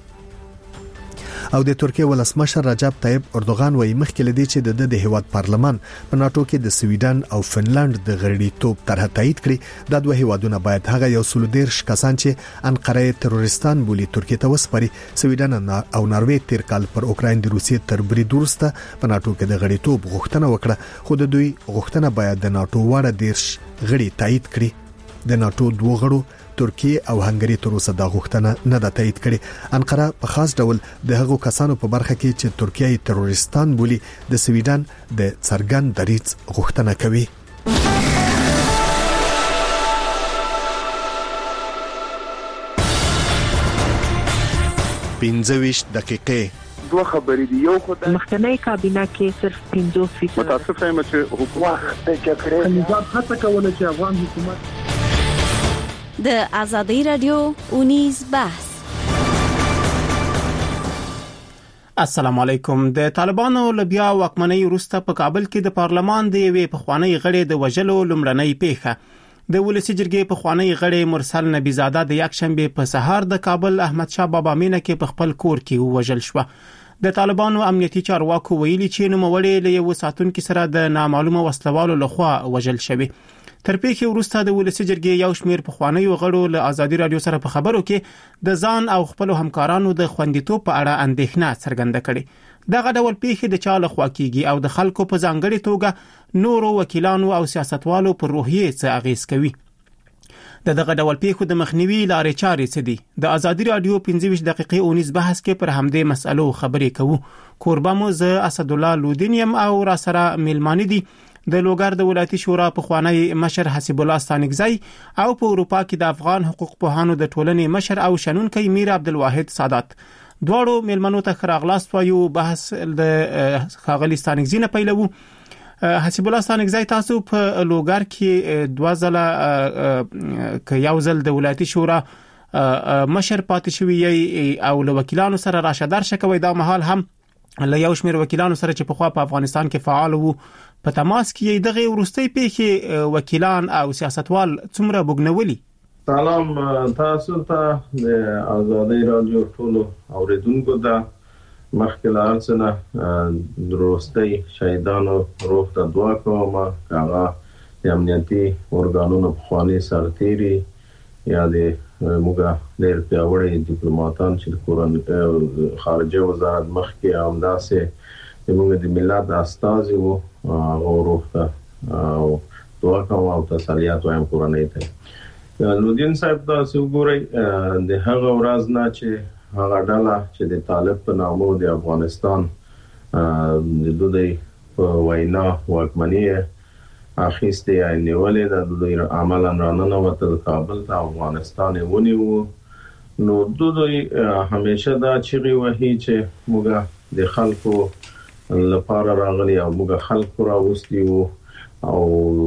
او د ترکیه ولسمشر رجب طیب اردوغان وایي مخکې لدی چې د د هیواد پارلمان په ناتو کې د سویډن او فنلند د غړیتوب طرح تایید کړي. د دوه هیوادونو باید هغه یو سل دیرش کسان چې انقره تروریستان بولی ترکیه ته وسپاري. سویډن او ناروې تیر کال پر اوکراین د روسیې تر برید وروسته په ناتو کې د غړیتوب غوښتنه وکړه، خو د دوی غوښتنه باید د ناتو وړ دیرش غړي تایید کړي. د ناتو دوه غړو ترکیه او هنګری تر اوسه دا غوښتنه نه ده تایید کړې. انقره په خاص ډول د هغو کسانو په برخه کې چې ترکیه تروریستان بولی د سویډن د څرګند دریځ غوښتنه کوي. پنځه ویشت دقیقې دوه خبرې دي. یو خو د مخکنی کابینه کې صرف پنځوس فیصد متاسف یم چې حکومت د جګړې نظام هڅه کوله چې افغان حکومت د آزادۍ رادیو اونیز بحث. السلام علیکم. د طالبانو لبیا واکمنۍ وروسته په کابل کې د پارلمان د یوې پخوانی غړي د وژلو لومړنۍ پیښه د ولسی جرګې پخوانی غړي مرسل نبیزاده د یک شنبه په سهار د کابل احمد شاه بابا مینه کې په خپل کور کې وژل شو. د طالبانو امنیتي چارواکو ویلي چې نوموړی له یو ساتونکو سره د نامعلومه وسلوالو لخوا وژل شوی. تر پیښې وروسته د ولسی جرګې یو شمېر پخوانیو غړو له ازادي رادیو سره په خبرو کې د ځان او خپل همکارانو د خوندیتوب په اړه اندېښنه څرګنده کړې. دغه ډول پیښې د چا لخوا کیږي او د خلکو په ځانګړي توګه نورو وکیلانو او سیاستوالو پر روحیې څه اغیز کوي. د دغه ډول پیښو د مخنیوي لارې چارې څه دي؟ د ازادي رادیو پنځه ویشت دقیقې اونیز بحث کې پر همدې مسألو خبرې کوو. کوربه مو زه اسدالله لودینیم او را سره میلمانه دي د لوګر د ولایتي شورا پخوانی مشر حسیب الله ستانکزی او په اروپا کې د افغان حقوق پوهانو د ټولنې مشر او شنونکی میر عبدالواحد سادات. دواړو میلمنو ته ښه راغلاست وایو. بحث د ښاغلي ستانکزی نه پیلوو. حسیب الله ستانکزی، تاسو په لوګر کې دوه ځله که یو ځل د ولایتي شورا مشر پاتې شوی او له وکیلانو سره راشه درشه کوي، دا مهال هم له یو شمېر وکیلانو سره چې پخوا په افغانستان کې فعال وو په تماس کې دغه وروستۍ پیښې وکیلان او سیاستوال څومره بوګنولي؟ سلام تاسو ته د ازادي رادیو ټولو اوریدونکو ته مخکې له هر څه نه د وروستۍ شهیدانو روح ته دعا کوم. هغه د امنیتي ارګانونو پخواني سرتیري یا د موږ ډېر پیاوړي ډیپلوماټان چې د کورن خارجه وزارت مخکې همداسې زموږ د ملت استازي وو او روح ته او دعا کوم او تسلیات وایم کورنۍ ته. لودین صاحب تاسو وګورئ د هغه ورځ نه چې هغه ډله چې د طالب په نامه د افغانستان د دوی په وینا واکمني اخیستې یا نیولې د دوی عملاً راننوتل کابل ته افغانستان ونیو، نو دوی همیشه دا چیغې وهي چې موږ د خلکو لپاره راغلي او موږ خلکو راوستي وو او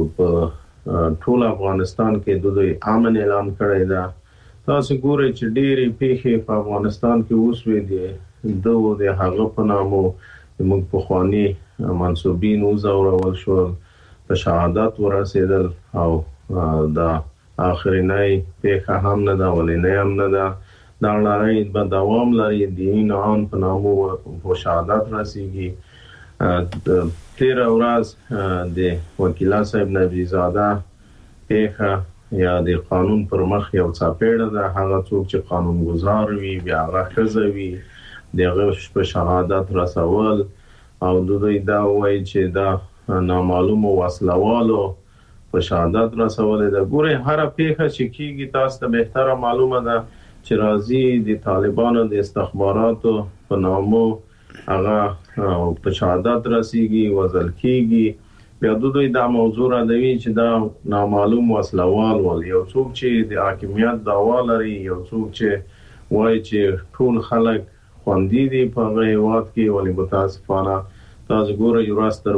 په ټول افغانستان کې دوی امن اعلان کړی دا. تاسو ګورئ چې ډېری پیښې په افغانستان کې وسوي دي دوه د هغه په نامو موږ پخواني منسوبین وزورول شو، په شهادت ورسېدل او دا آخرینی پیښه هم نه ده ولینی هم نه ده. دا لړۍ به دوام لري. د اینعام په نامو په شهادت رسیږي. تیر ورځ د وکیل صاحب نبی زاده پیښه یا د قانون پر مخ یو څاپېړه ده. هغه څوک چې قانون گزار وي بیا هغه ښځه وي دغه په شهادت رسول او دوی دا وایي چې دا نامعلومو وسلوالو په شهادت رسول ده. ګورئ هر پیښه چې کیږي تاسو ته بهتره معلومه ده چې راځي د طالبانو د استخباراتو په نامو هغه په شهادت رسیږي وزل کیږي. بیا دوی دا موضوع را دوي چې دا نامعلوم وسلوال ول یو څوک چې د حاکمیت دعوا لري، یو څوک چې وایي چې ټول خلک خوندي دي په غیوات کې، ولی متاسفانه تاسو ګورئ راستر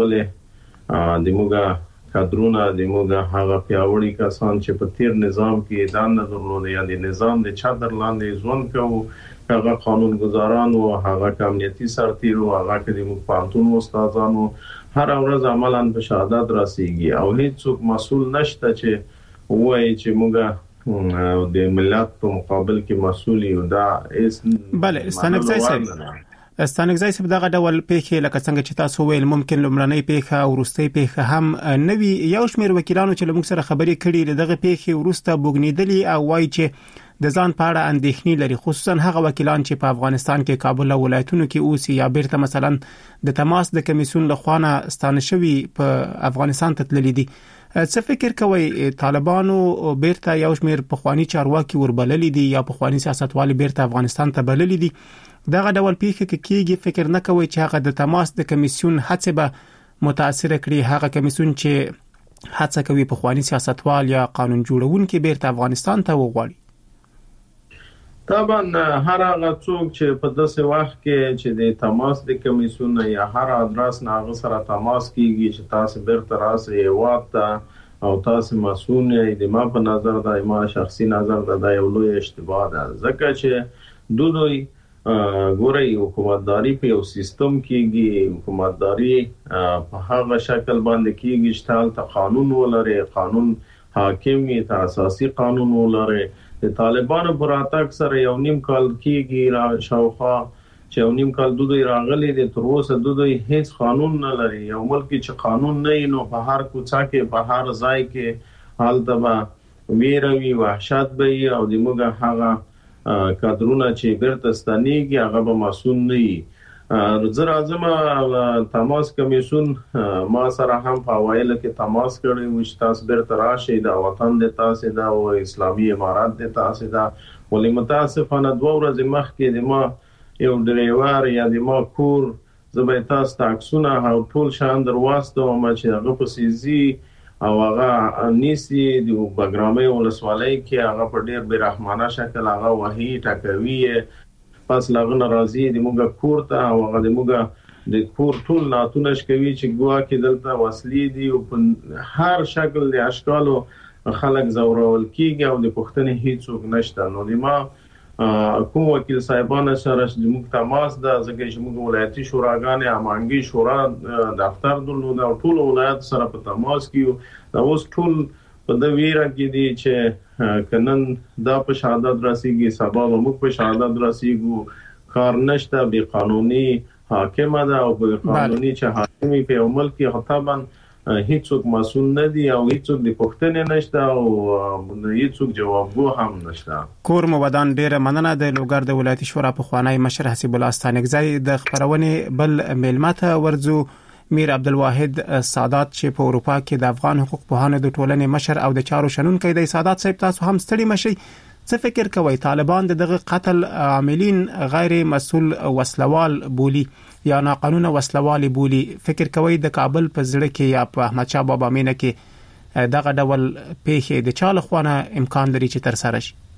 بلې د موږ کادرونه د موږ هغه پیاوړي کسان چې په تیر نظام کې دا نه درلود یا د نظام د چادر لاندې ژوند کوو، هغه قانون گزاران او هغه امنیتي سرتیرو، هغه د موږ پانتون استادانو هر ورځ عملاً په شهادت رسیږي او هیڅوک مسؤل نشته چې وایي چې موږ د ملت په مقابل کې مسؤل یو. دا اس بله ستانکزی صاحب ستانکزی صاحب دغه ډول پیښې لکه څنګه چې تاسو ویل ممکن لومړنۍ پیښه او وروستۍ پیښه هم نوي. یو شمېر وکیلانو چې موږ سره خبرې کړي دغه پیښې وروسته بوګنیدلي او وایي چې د ځان په اړه اندېښنې لري، خصوصا هغه وکیلان چې په افغانستان کې کابل او ولایتونو کې اوسي یا بیرته مثلا د تماس د کمیسیون لخوا نه ستانه شوي په افغانستان ته تللي دي. څه فکر کوي طالبانو بیرته یو شمېر پخوانی چارواکي وربللي دي یا پخوانی سیاستوال بیرته افغانستان ته بللي دي؟ دغه ډول پیښه کې کېږي فکر نه کوي چې هغه د تماس د کمیسیون هڅه به متاثر کړي، هغه کمیسیون چې هڅه کوي پخوانی سیاستوال یا قانون جوړونکي بیرته افغانستان ته وغواړي؟ طبعا هر هغه څوک چې په داسې وخت کې چې د تماس د کمیسیون یا هر ادرس نه هغه سره تماس کیږي چې تاسو بیرته راسي واته او تاسو مسؤل یې، د ما په نظر دا ما شخصي نظر دا یو لوی اشتباه ده، ځکه چې دوی ګوري حکومتداري په یو سیستم کېږي، حکومتداري په هغه شکل باندې کېږي چې تل قانون ولري، قانون حاکم یې ته اساسي قانون ولري. د طالبانو پر اتاک سره یو نیم کال کېږي را شاوخوا چې یو نیم کال دوی راغلي دي تر اوسه دوی هیڅ قانون نه لري. یو ملک چې قانون نه وي نو په هر کوڅه کې په هر ځای کې حالت به ویروي وحشت به او د موږ هغه کادرونه چې بیرته ستنېږي هغه به مسؤل نه وي. زه راځم تماس کمیسیون ما سره هم په اوایل کې تماس کړی و چې تاسو بیرته راشئ دا وطن د تاسو دا او اسلامي امارات د تاسو دا ولې متاسفانه دوه ورځې مخکې د ما یو ډرایور یا د ما کور زبې تاسو تاکسونه او ټول شان درواستو ما چې هغه په سيزي او هغه نيسي د بګرامي ولسوالۍ کې هغه په ډېر بیرحمانه شکل هغه وਹੀ ټاکوي پس لاغه راضي د موږ کور ته او هغه د موږ د کور ټول ناتونه شکوي چې ګوا کې دلته وسلې دي او په هر شکل د اشکالو خلک زورول کیږي او د پښتنې هیڅوک نشته. نو د ما کوم وکیل صاحبانه سره د موږ تماس ده ځکه چې موږ ولایتي شوراګانې امانګي شورا دفتر درلود او ټول ولایت سره په تماس کې دا اوس ټول په د ویره کې دي چې کنن دا په شهادت راسیږي سبا موږ په شهادت راسیږو کار نشته به قانوني حاکم ده او به قانوني چې حاکمي په عمل کې خطابن هیڅوک مسؤل نه دي او هیڅوک د پښتنې نشته او هیڅوک جوابګو هم نشته. کور مودان ډیره مننه د لوګر د ولایتي شورا په خوانی مشر حسیب الله ستانګزی د خبرونې بل میلمته ورزو میر عبدالواحد سادات چې په اروپا کې د افغان حقوق پوهانو د ټولنې مشر او د چارو شنونکي د سادات صاحب تاسو هم ستړي مشي څه فکر کوي طالبان دغه قتل عاملین غیر مسؤل وسلوال بولی یا ناقانونه وسلوال بولی فکر کوي د کابل په زړه کې یا په احمد شاه بابا مینه کې دغه ډول پیښې د چاله خوانه امکان لري چې تر سره شي؟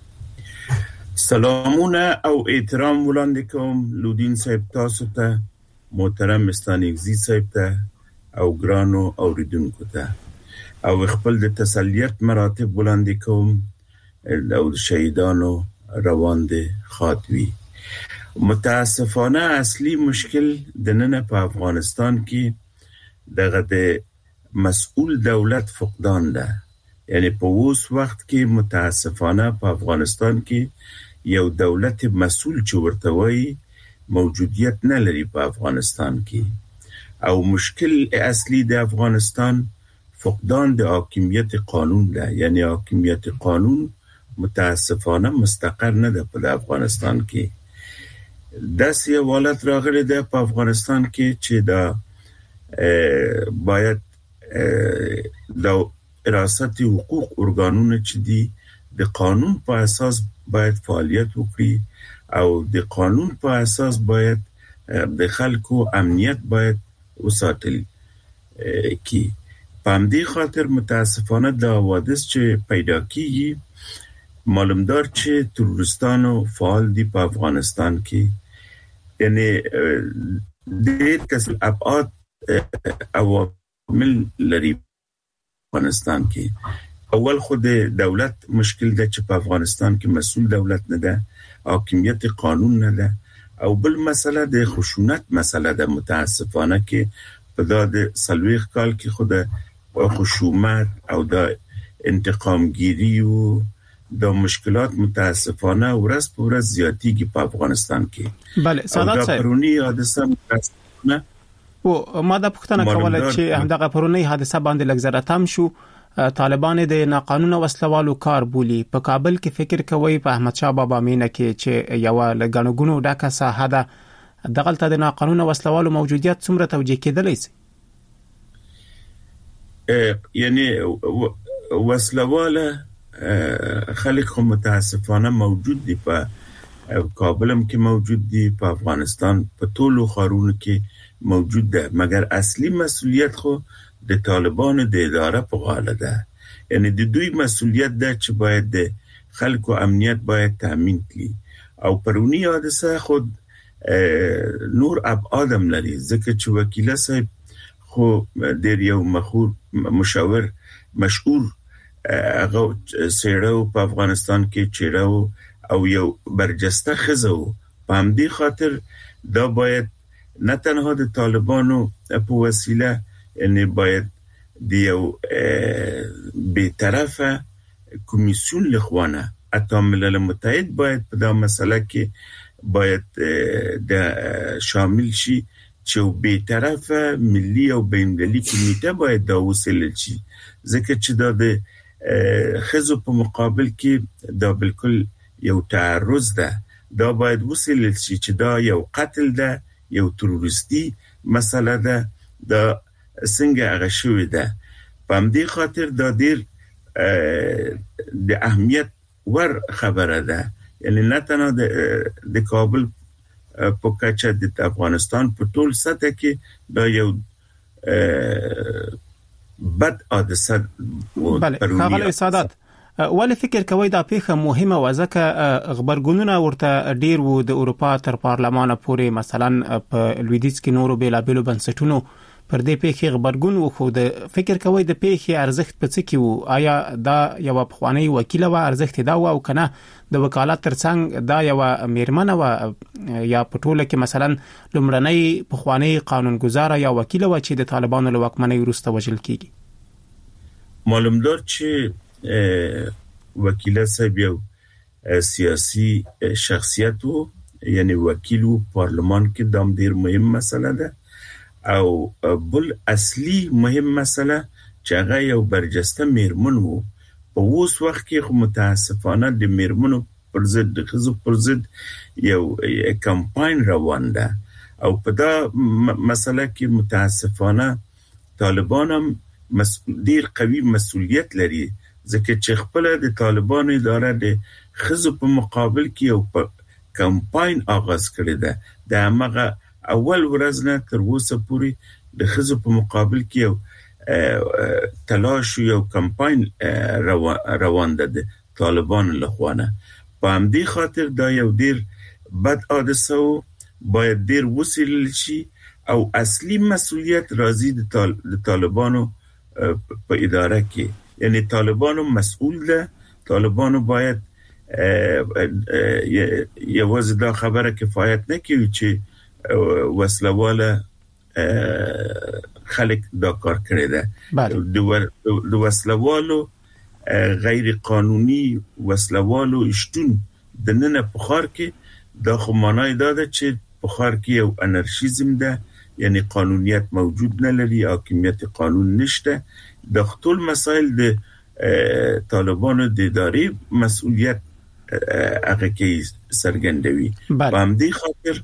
سلامونه او احترام وړاندې کوم لودین صاحب تاسو ته محترم استانګزی صاحب ته او ګرانو اوریدونکو ته او خپل د تسلیت مراتب وړاندې کوم او شهیدانو روان دي خاطوي. متاسفانه اصلي مشکل د نن په افغانستان کې دغه د مسؤل دولت فقدان ده. یعنی په اوس وخت کې متاسفانه په افغانستان کې یو دولت مسؤل چې ورته وایي موجودیت نه لري په افغانستان کې او مشکل اصلي د افغانستان فقدان د حاکمیت قانون ده. یعنی حاکمیت قانون متاسفانه مستقر نه ده په افغانستان کې. داسې یو حالت راغلی ده په افغانستان کې چې دا باید د حراست حقوق ارګانونه چې دي د قانون په اساس باید فعالیت وکړي او د قانون په اساس باید د خلکو امنیت باید وساتل کی. په همدې خاطر متاسفانه د حوادث چې پیدا کیږي معلومدار چې تروریستانو فعال دي په افغانستان کې. یعنی د کسل ابعاد عوامل لري افغانستان کې. اول خود دولت مشکل ده چې په افغانستان کې مسؤل دولت نه ده، حاکمیت قانون نه ده، او بل مسله د خشونت مسله ده. متاسفانه کې په داد سلويخ کال کې خود خشونت او د انتقامگیری و دا مشکلات متاسفانه ورځ په ورځ زیاتیږي په افغانستان کې. بله سادات صاحب، پرونی حادثه متاسفانه او ما د پښتنه کوله چې همدغه پرونی حادثه باندې لګزره تم شو. طالبان د ناقانونه وسلوالو کار بولی. په کابل کې فکر کوي په احمد شاه بابا مینه کې چې یو لګنګونو ډکه ساحه ده، دغلته د ناقانونه وسلوالو موجودیت څومره توجیه کېدلی شي؟ یعنی وسلواله خلک خو متاسفانه موجود دي، په کابل هم کې موجود دي، په افغانستان په ټولو ښارونو کې موجود ده، مګر اصلي مسؤلیت خو د طالبانو د اداره په غاړه ده. یعنی د دوی مسؤلیت ده چې باید د خلکو امنیت باید تامین کړي. او پرونی حادثه خود نور ابعاد هم لري، ځکه چې وکیل صاحب خو ډېر یو مشهور مشاور مشهور هغه سیړو په افغانستان کې چیرو او یو برجسته خزو. په همدې خاطر دا باید نه تنها د طالبانو په وسیله، یعنی باید د یو بی‌طرفه کمیسیون لخوانه اتا ملل متحد باید په دا مسله کې باید د شامل شي چې به طرفه ملي او بین‌المللي کمیټه باید دا وسیل شي ځکه چې دا د خزو په مقابل کې دا بالکل یو تعرض ده دا باید وسیل شي چې دا یو قتل ده یو تروریستي مسله ده دا څنګه هغه شوې ده په همدې خاطر دا ډیر د اهمیت ور خبره ده یعنی نه تنها د د کابل په کچه د افغانستان په ټول سطح کې دا یو بد عادت بله خبر سعادت ولې فکر کوي دا پیښه مهمه وځکه خبرګونونه ورته ډیر وو د اروپا تر پارلمان پورې مثلا په لویدیځ کې نورو بیلابېلو بنسټونو پر دې پیښې خبرګون وخو د فکر کوي د پیښې ارزښت په څه کې وو آیا دا یو پخوانی وکیل و ارزښت دا و او کنه د وکالت ترڅنګ دا یو میرمنه و یا په ټوله کې مثلا لومړنۍ پخوانی قانونګذار یا وکیل و چې د طالبانو له واکمنۍ وروسته وژل کیږي معلومدار چې وکیل صاحب یو سیاسي شخصیت وو یعنی وکیل پارلمان کې د ډیر مهم مسله ده او بل اصلي مهم مسله چې هغه یو برجسته میرمن وو په اوس وخت کې متاسفانه د میرمنو پر ضد د خزو پر ضد یو کمپاین روان ده او په دا مسله کې متاسفانه طالبان هم ډیر قوي مسؤلیت لري ځکه چې خپل د طالبانو اداره د خزو په مقابل کې یو کمپاین آغاز کړی ده د هغه اول ورځ نه تر اوسه پورې د خزو په مقابل کې یو تلاش یو کمپاین روان ده د طالبان لخوا نه په همدې خاطر دا یو ډیر بد حادثه باید ډیر وسیل شي او اصلي مسؤلیت راځي د طالبانو په اداره کې یعنی طالبانو مسؤل ده طالبانو باید یوازې دا خبره کفایت نه کوي چې وسلواله خلق دا کار کړی ده د وسلوالو غیر قانوني وسلوالو اشتون د نن په خار کې د خو معنی دا ده چې په خار کې یو انارشیزم ده یعنی قانونیت موجود نه لري حاکمیت قانون نشته د ټول مسائل د طالبانو د ادارې مسؤلیت هغه کې سرګندوي په همدې خاطر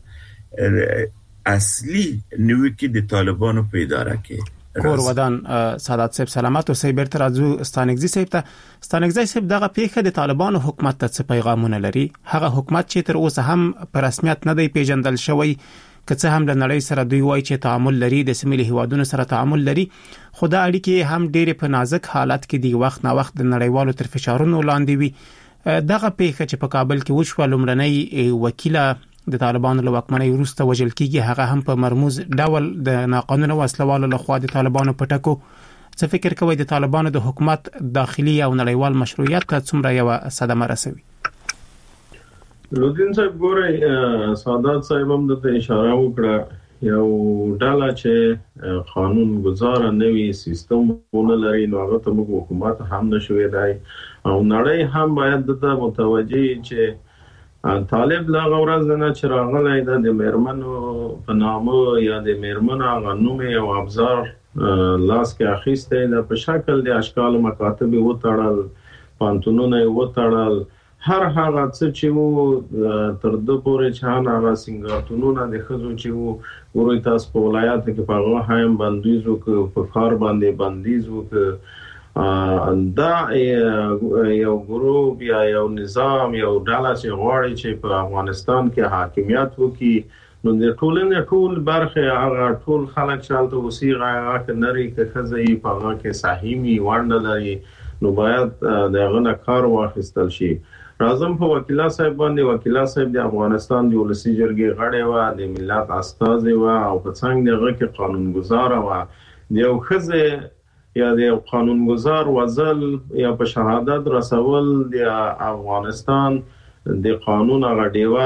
اصلي نوې کې د طالبانو په اداره کې کور ودان سعادت صاحب سلامت او سیبر ترازو ستانګزي صاحب ته ستانګزي صاحب دغه پیښه د طالبانو حکومت ته څه پیغامونه لري هغه حکومت چې تر اوسه هم په رسمیت نه دی پیژندل شوی که څه هم د نړۍ سره دوی وایي چې تعامل لري د سیمې هیوادونو سره تعامل لري خو دا اړیکې هم ډېر په نازک حالت کې دی وخت نا وخت د نړیوالو تر فشارونو لاندې وي دغه پیښه چې په کابل کې وشو لومړنۍ وکیله د طالبانو له واکمنۍ وروسته وژل کیږي هغه هم په مرموز ډول د ناقانونه وسلوالو لخوا د طالبانو په ټکو څه فکر کوي د طالبانو د حکومت داخلي او نړیوال مشروعیت ته څومره یو صدمه رسوي لودین صاحب ګوري سعادت صاحب هم د اشاره وکړه یو ډاله چې قانون گزار نوي سیستم ونه لري نو هغه ته موږ حکومت هم نشوي دی او نړۍ هم باید د متوجي چې طالب لا غورز نه چراغلای د میرمنو په نامه یا د میرمنو غنوم او ابزار لاس کې اخیسته د په شکل د اشکال مکاتب و تړل پانتونونه و تړل هر هغه څه چې وو تر د پورې چان هغه سنگارتونونه د خزو چې وو ورې تاسو په ولایت کې په هغه هم بندیزو کې په کار باندې بندیزو کې دا یو ګروپ یا یو نظام یو ډله چې غواړي چې په افغانستان کې حاکمیت وکړي نو د ټولنې ټول برخه هغه ټول خلک چالتو وسیغه هغه کنري کې خزي په هغه کې صحیحي وړاندې لري نو باید دغه نه کار واخیستل شي راځم په وکیلا صاحب باندې وکیلا صاحب د افغانستان د ولسی جرګې غړی و د ملت استازي و او په څنګه دغه کې قانونګذار و د یو خزه یا د قانونګذار وزل یا په شهادت رسول د افغانستان د قانون هغه دیوا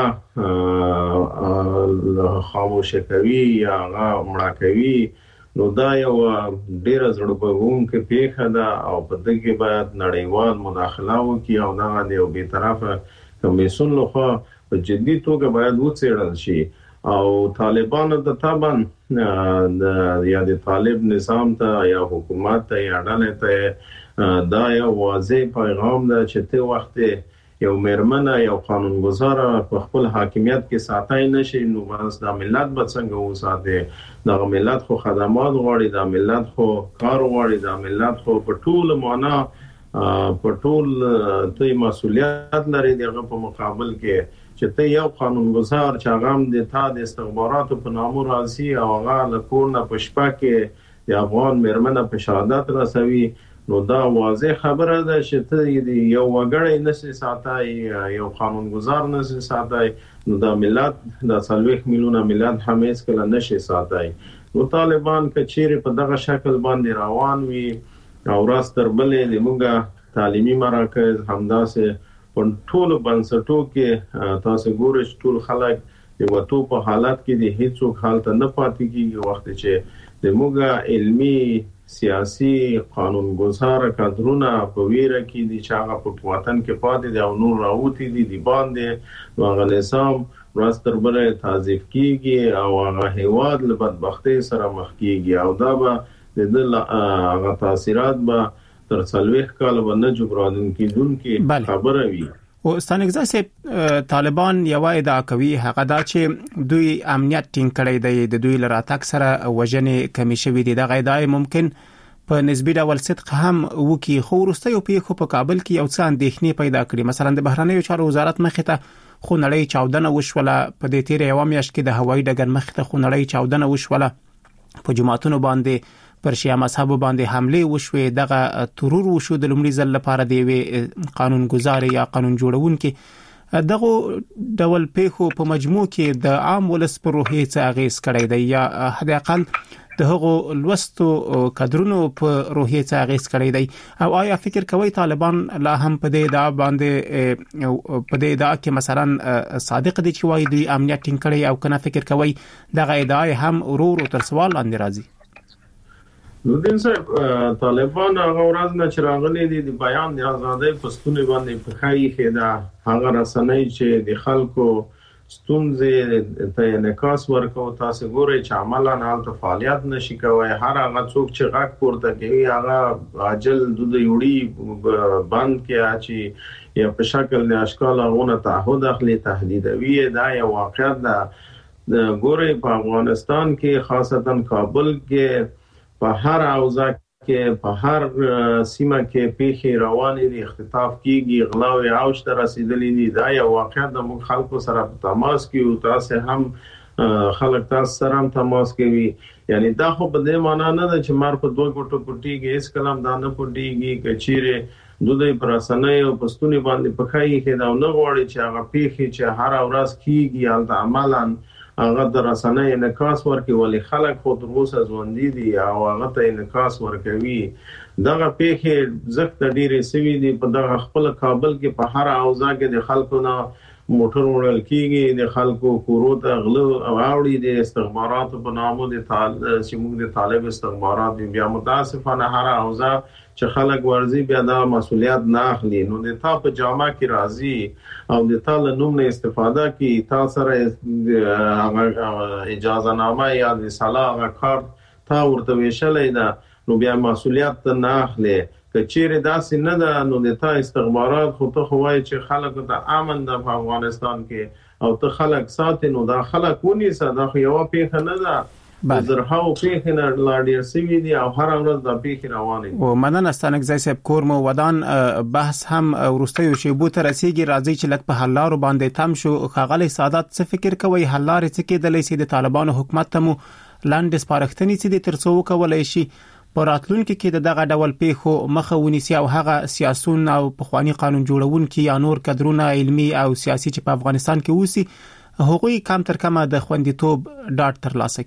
خاموش کوي یا هغه مړه کوي نو دا یو ډیر زړه بغونکې پیښه ده او په دې کې باید نړیوال مداخله وکړي او دا د یو بیطرفه کمیسیون لخوا په جدي توګه باید وڅېړل شي او طالبانو د تابان د یا د طالب نظام ته یا حکومت ته یا ډلې ته دا یو واضح پیغام ده چې ته وخت یو مرمنه یو قانونګذار په خپل حاکمیت کې ساتای نشي نو بس د ملت به څنګه وساتي د ملت خو خدمات غواړي د ملت خو کار غواړي د ملت خو په ټول معنا په ټول ته مسولیت لري دغه په مقابل کې چې ته یو قانونګذار چې هغه هم د تا د استخباراتو په نامو راځي او هغه له کورنه په شپه کې د افغان مرمنه په شهادت رسوي نو دا واضح خبره ده چې ته یو وګړی نشي ساتای یو قانونګذار نشي ساتای نو دا ملت د څلوېښت میلیونه ملت همیش کله نشي ساتای نو طالبان کچېره په دغه شکل باندې روان وي او راستر بلې د موږ تعلیمي مراکز همداسې په ټول بنسټو کې تاسو ګورئ ټول خلک د وټو په حالت کې د هیڅوک حالت نه پاتې کیږي وخت چې د موږ علمي سیاسي قانونګذار کادرونه په ویره کې دي چې هغه په وطن کې پاتې دي او نور راوتی دي د باندې هغه نظام راستر بلې تعذيب کیږي او هغه هیواد له بدبختی سره مخ کیږي او دا به د هغه تاثیرات به تر څلوېښت کال باندې جبران کیدونکې خبره وي او ستانګزا سه طالبان یو ادعا کوي هغه دا چې دوی امنیت ټینګ کړی دی د دوی لراتک سره وژنې کمی شوې دي د غیدای ممکن په نسبی ډول صدق هم وکي خو ورسته یو پیښه په کابل کې یو څه اندېښنې پیدا کړې مثلا د بهرنیو چارو وزارت مخې ته خو نړۍ چاودنه وشوله په دې تیر یو میاشت کې د هوایي ډګر مخې ته خو نړۍ چاودنه وشوله په جماعتونو باندې پر شیعه مذهب باندې حمله وشوه دغه ترور وشو د لومړي ځل لپاره دی قانون گزار یا قانون جوړونکي دغه ډول پیښو په مجموع کې د عام ولس پر روحي څه اغیز کړی دی یا حد اقل د هغو لوستو کادرونو په روحي څه اغیز کړی دی او آیا فکر کوي طالبان لا هم په دې دا باندې په دې دا کې مثلا صادق دي چې وایي دوی امنیت ټینګ کړی او کنه فکر کوي دغه ادعای هم ورور تر سوال لاندې راځي نو دین صاحب طالبان هغه ورځ نه چراغلي دي د بیان د آزادۍ پښتون باندې په خای خېدا هغه رسنۍ چې د خلکو ستونزې ته انعکاس ورکو تاسو ګورئ چې عملاً حالت فعالیت نشي کوي هر هغه څوک چې غږ پورته کوي هغه عاجل د یوړي بند کې اچي یا په شکل نه اشکال غونه تعهد اخلي تهدیدوي دا یو واقعیت ده د ګورئ په افغانستان کې خاصتا کابل کې په هر اوضاع کې په هر سیمه کې پیښې روانې دي اختطاف کیږي غلاوي اوج ته رسیدلې دي دا یو واقعیت د موږ خلکو سره په تماس کې او تاسو هم خلک تاسو سره هم تماس کوي یعنی دا خو په دې معنی نه ده چې مار په دوه ګټو پټیږي اس کلام دا نه پټیږي کچيره دوی پرسنۍ او پښتوني باندې پخایي کې دا نه غوړي چې هغه پیښې چې هر ورځ کیږي حالت عملاً هغه د رسنۍ انعکاس ورکوي ولې خلک خو تر اوسه ژوندۍ دي او هغه ته انعکاس ورکوي دغه پیښې زخت ډېرې سوي دي په دغه خپل کابل کې په هر اوضاع کې د خلکو نه موټر وړل کیږي د خلکو کورو ته غلو او اوړي د استخباراتو په نامو د طالب چې موږ د طالب استخبارات بیا متاسفانه هر اوضاع چې خلک ورزي بیا دا مسولیت نه اخلي نو د تا په جامه کې راځي او د تا له نوم نه استفاده کوي تا سره اجازه نامه یا د صلاح کارت تا ورته ویشلې ده نو بیا مسولیت نه اخلي کچېره داسې نه ده نو د تا استخبارات خو ته خوای چې خلک ته امن د افغانستان کې او ته خلک ساتي نو دا خلک ونی ساده خو یو پیښه نه ده زرهاو پیښه نه لاړې سوي دي او هر ورځ د پیښه روانه دي او مننه ستانګزای صاحب کورمو ودان بحث هم ورستیو شی بو تر رسیدي راځي چې لک په حلارو باندې تم شو خغلی سعادت څه فکر کوي حلار څه کې د لیسي د طالبانو حکومت ته مو لاندې سپارښتنې چې د ترڅو کولای شي پراتلونکو کې دغه ډول پیښو مخه ونیسي او هغه سیاسون او پخوانی قانون جوړونکي یا نور کډرونه علمي او سیاسي چې په افغانستان کې وسی هغوی کم تر کمه د خوندیتوب ډاټ ترلاسه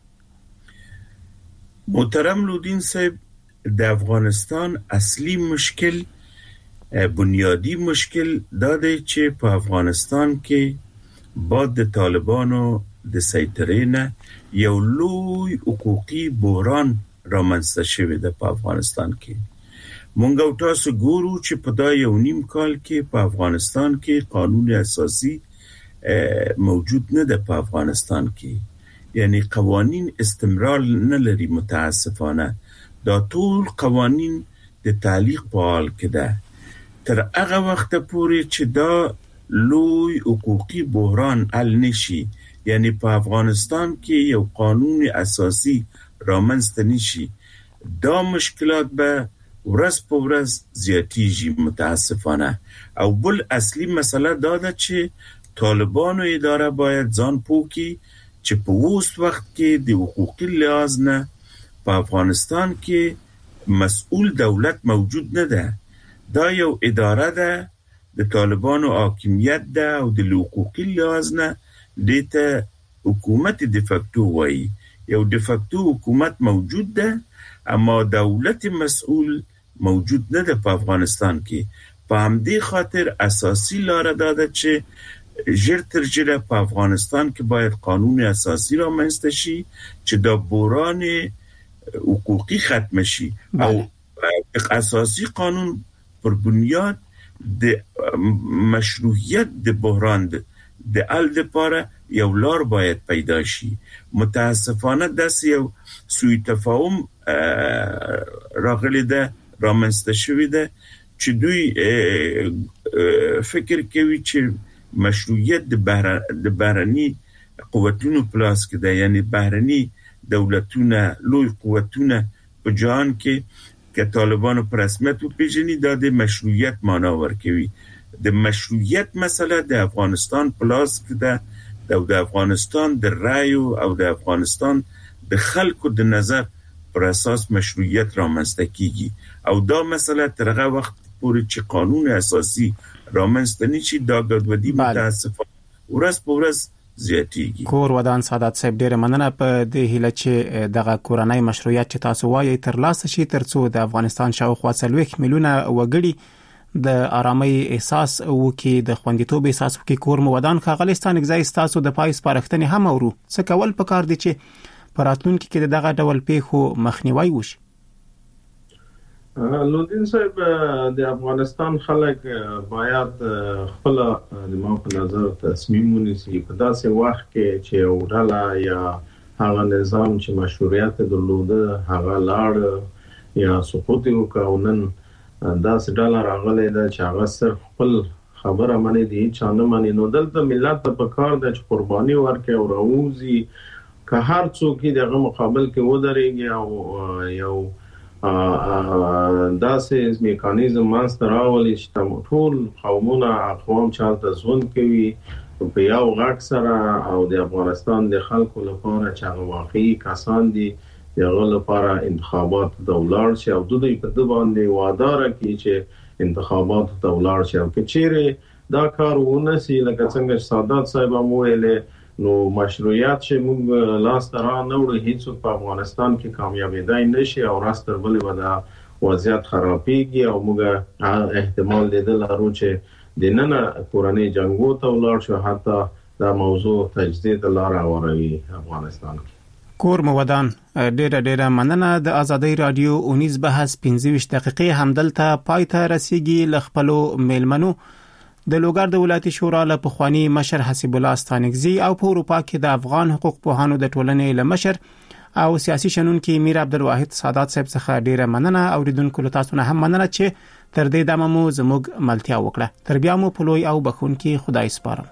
کړي محترم لودین صاحب د افغانستان اصلي مشکل بنیادی مشکل دا دی چې په افغانستان کې بعد د طالبانو د سیطرې نه یو لوی حقوقي بحران رامنځته شوی د په افغانستان کې مونږ او تاسو ګورو چې په دا یو نیم کال کې په افغانستان کې قانون اساسي موجود نه ده په افغانستان کې، یعنی قوانین استمرار نه لري. متاسفانه دا ټول قوانین د تعلیق په حال کې ده تر هغه وخت پورې چې دا لوی حقوقي بحران حل نشي، یعنی په افغانستان کې یو قانون اساسي رامنځته نشي، دا مشکلات به ورځ په ورځ زیاتیږي متاسفانه. او بل اصلي مسله دا ده چې طالبانو اداره باید ځان پوه کړي چې په اوس وخت کې د حقوقي لحاظ نه په افغانستان کې مسؤل دولت موجود نه ده. دا یو اداره ده د طالبانو حاکمیت ده او د حقوقي لحاظ نه دته حکومت دفاکتو وایي. یو دفاکتو حکومت موجود ده اما دولت مسؤول موجود نه ده په افغانستان کې. په همدې خاطر اساسي لاره دا ده چې ژر تر ژره په افغانستان کې باید قانون اساسي رامنځته شي چې دا بحران حقوقي ختم شي او اساسي قانون پر بنیاد د مشروعیت د بحران د حل لپاره یو لار باید پیدا شي. متاسفانه داسې یو سوء تفاهم راغلی ده، رامنځته شوی ده چې دوی فکر کوي چې مشروعیت د بهر د بهرني قوتونو پلاس کې ده، یعنی بهرني دولتونه لوی قوتونه په جهان کې که طالبانو پر رسمیت وپیژني دا د مشروعیت معنا ورکوي. د مشروعیت مسله د افغانستان پلاس کې ده، د افغانستان د رای او د افغانستان د خلکو د نظر پر اساس مشروعیت رامنځته کیږي او دا مسله تر هغه وخت پورې چې قانون اساسي رامنځته نشي دا ګډوډي متاسفانه ورځ په ورځ زیاتیږي. کور ودان سعادت صاحب ډیره مننه په دې هیله چې دغه کورنۍ مشروعیت چې تاسو وایي تر لاسه شي ترڅو د افغانستان شاوخوا څلوېښت میلیونه وګړي د آرامۍ احساس وکړي، د خوندیتوب احساس وکړي. کور مو ودان خاغلستان اگزای تاسو د پای سپارښتنې هم اورو څه کول پکار دي چې پراتلونکو کې دغه ډول پیښو مخنیوي وشي. لودین صاحب د افغانستان خلک باید خپل د ما په نظر تصمیم ونیسي په داسې وخت کې چې وړاله یا هغه نظام چې مشروعیت درلوده هغه لاړ یا سقوط وکاونن داسې ډاله راغلی ده چې هغه صرف خپل خبره مني دي چانه مني. نو دلته ملت ته پکار ده چې قرباني ورکړي او راوځي که هر څوک دغه مقابل کې ودرېږي او یو داسې میکانیزم مانست راولي چې ټول قومونه اقوام چالت ژوند کوي په یو غږ سره او د افغانستان د خلکو لپاره چې هغه واقعي کسان دي دغه لپاره انتخابات د ولر شي او د دوی په د باندې وعده راکړي چې انتخابات د ولر شي او کچېره دا کار ونسي لکه څنګه سادات صاحب مو ویل نو مشروعیت چې موږ لاس تر نه وړو هیڅ په افغانستان کې کامیابیدای نشي او راستر بلې ودا وضعیت خرابېږي او موږ احتمال لیدل لرو چې د نن کورنۍ جنگو ته ولاړ شو حتی دا موضوع تجدید لار اوروي افغانستان کې. کور مو ودان ډېر ډېر مننه. د ازادي رادیو اونیز بحث پنځه ویشت دقیقې همدلته پای ته رسیدي. لخپلو میلمنو د لوګر د ولایتي شورا له پخوانی مشر حسیب الله ستانکزی او په اروپا کې د افغان حقوق پوهانو د ټولنې له مشر او سیاسي شنونکي میر عبدالواحد سادات صاحب څخه ډیره مننه. اوریدونکو له تاسو نه هم مننه چې تر دې دمه مو زموږ ملتیا وکړه. تر بیا مو په لوی او بخونکي خدای سپارم.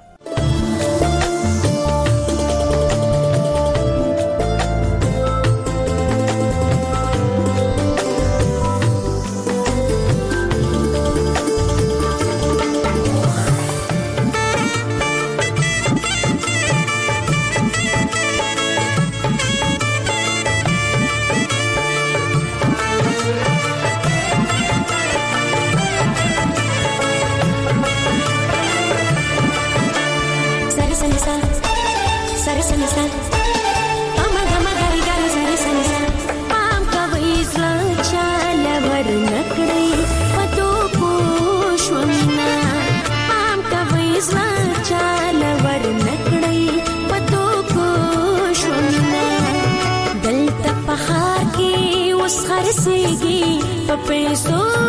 خرسيږي په پیسو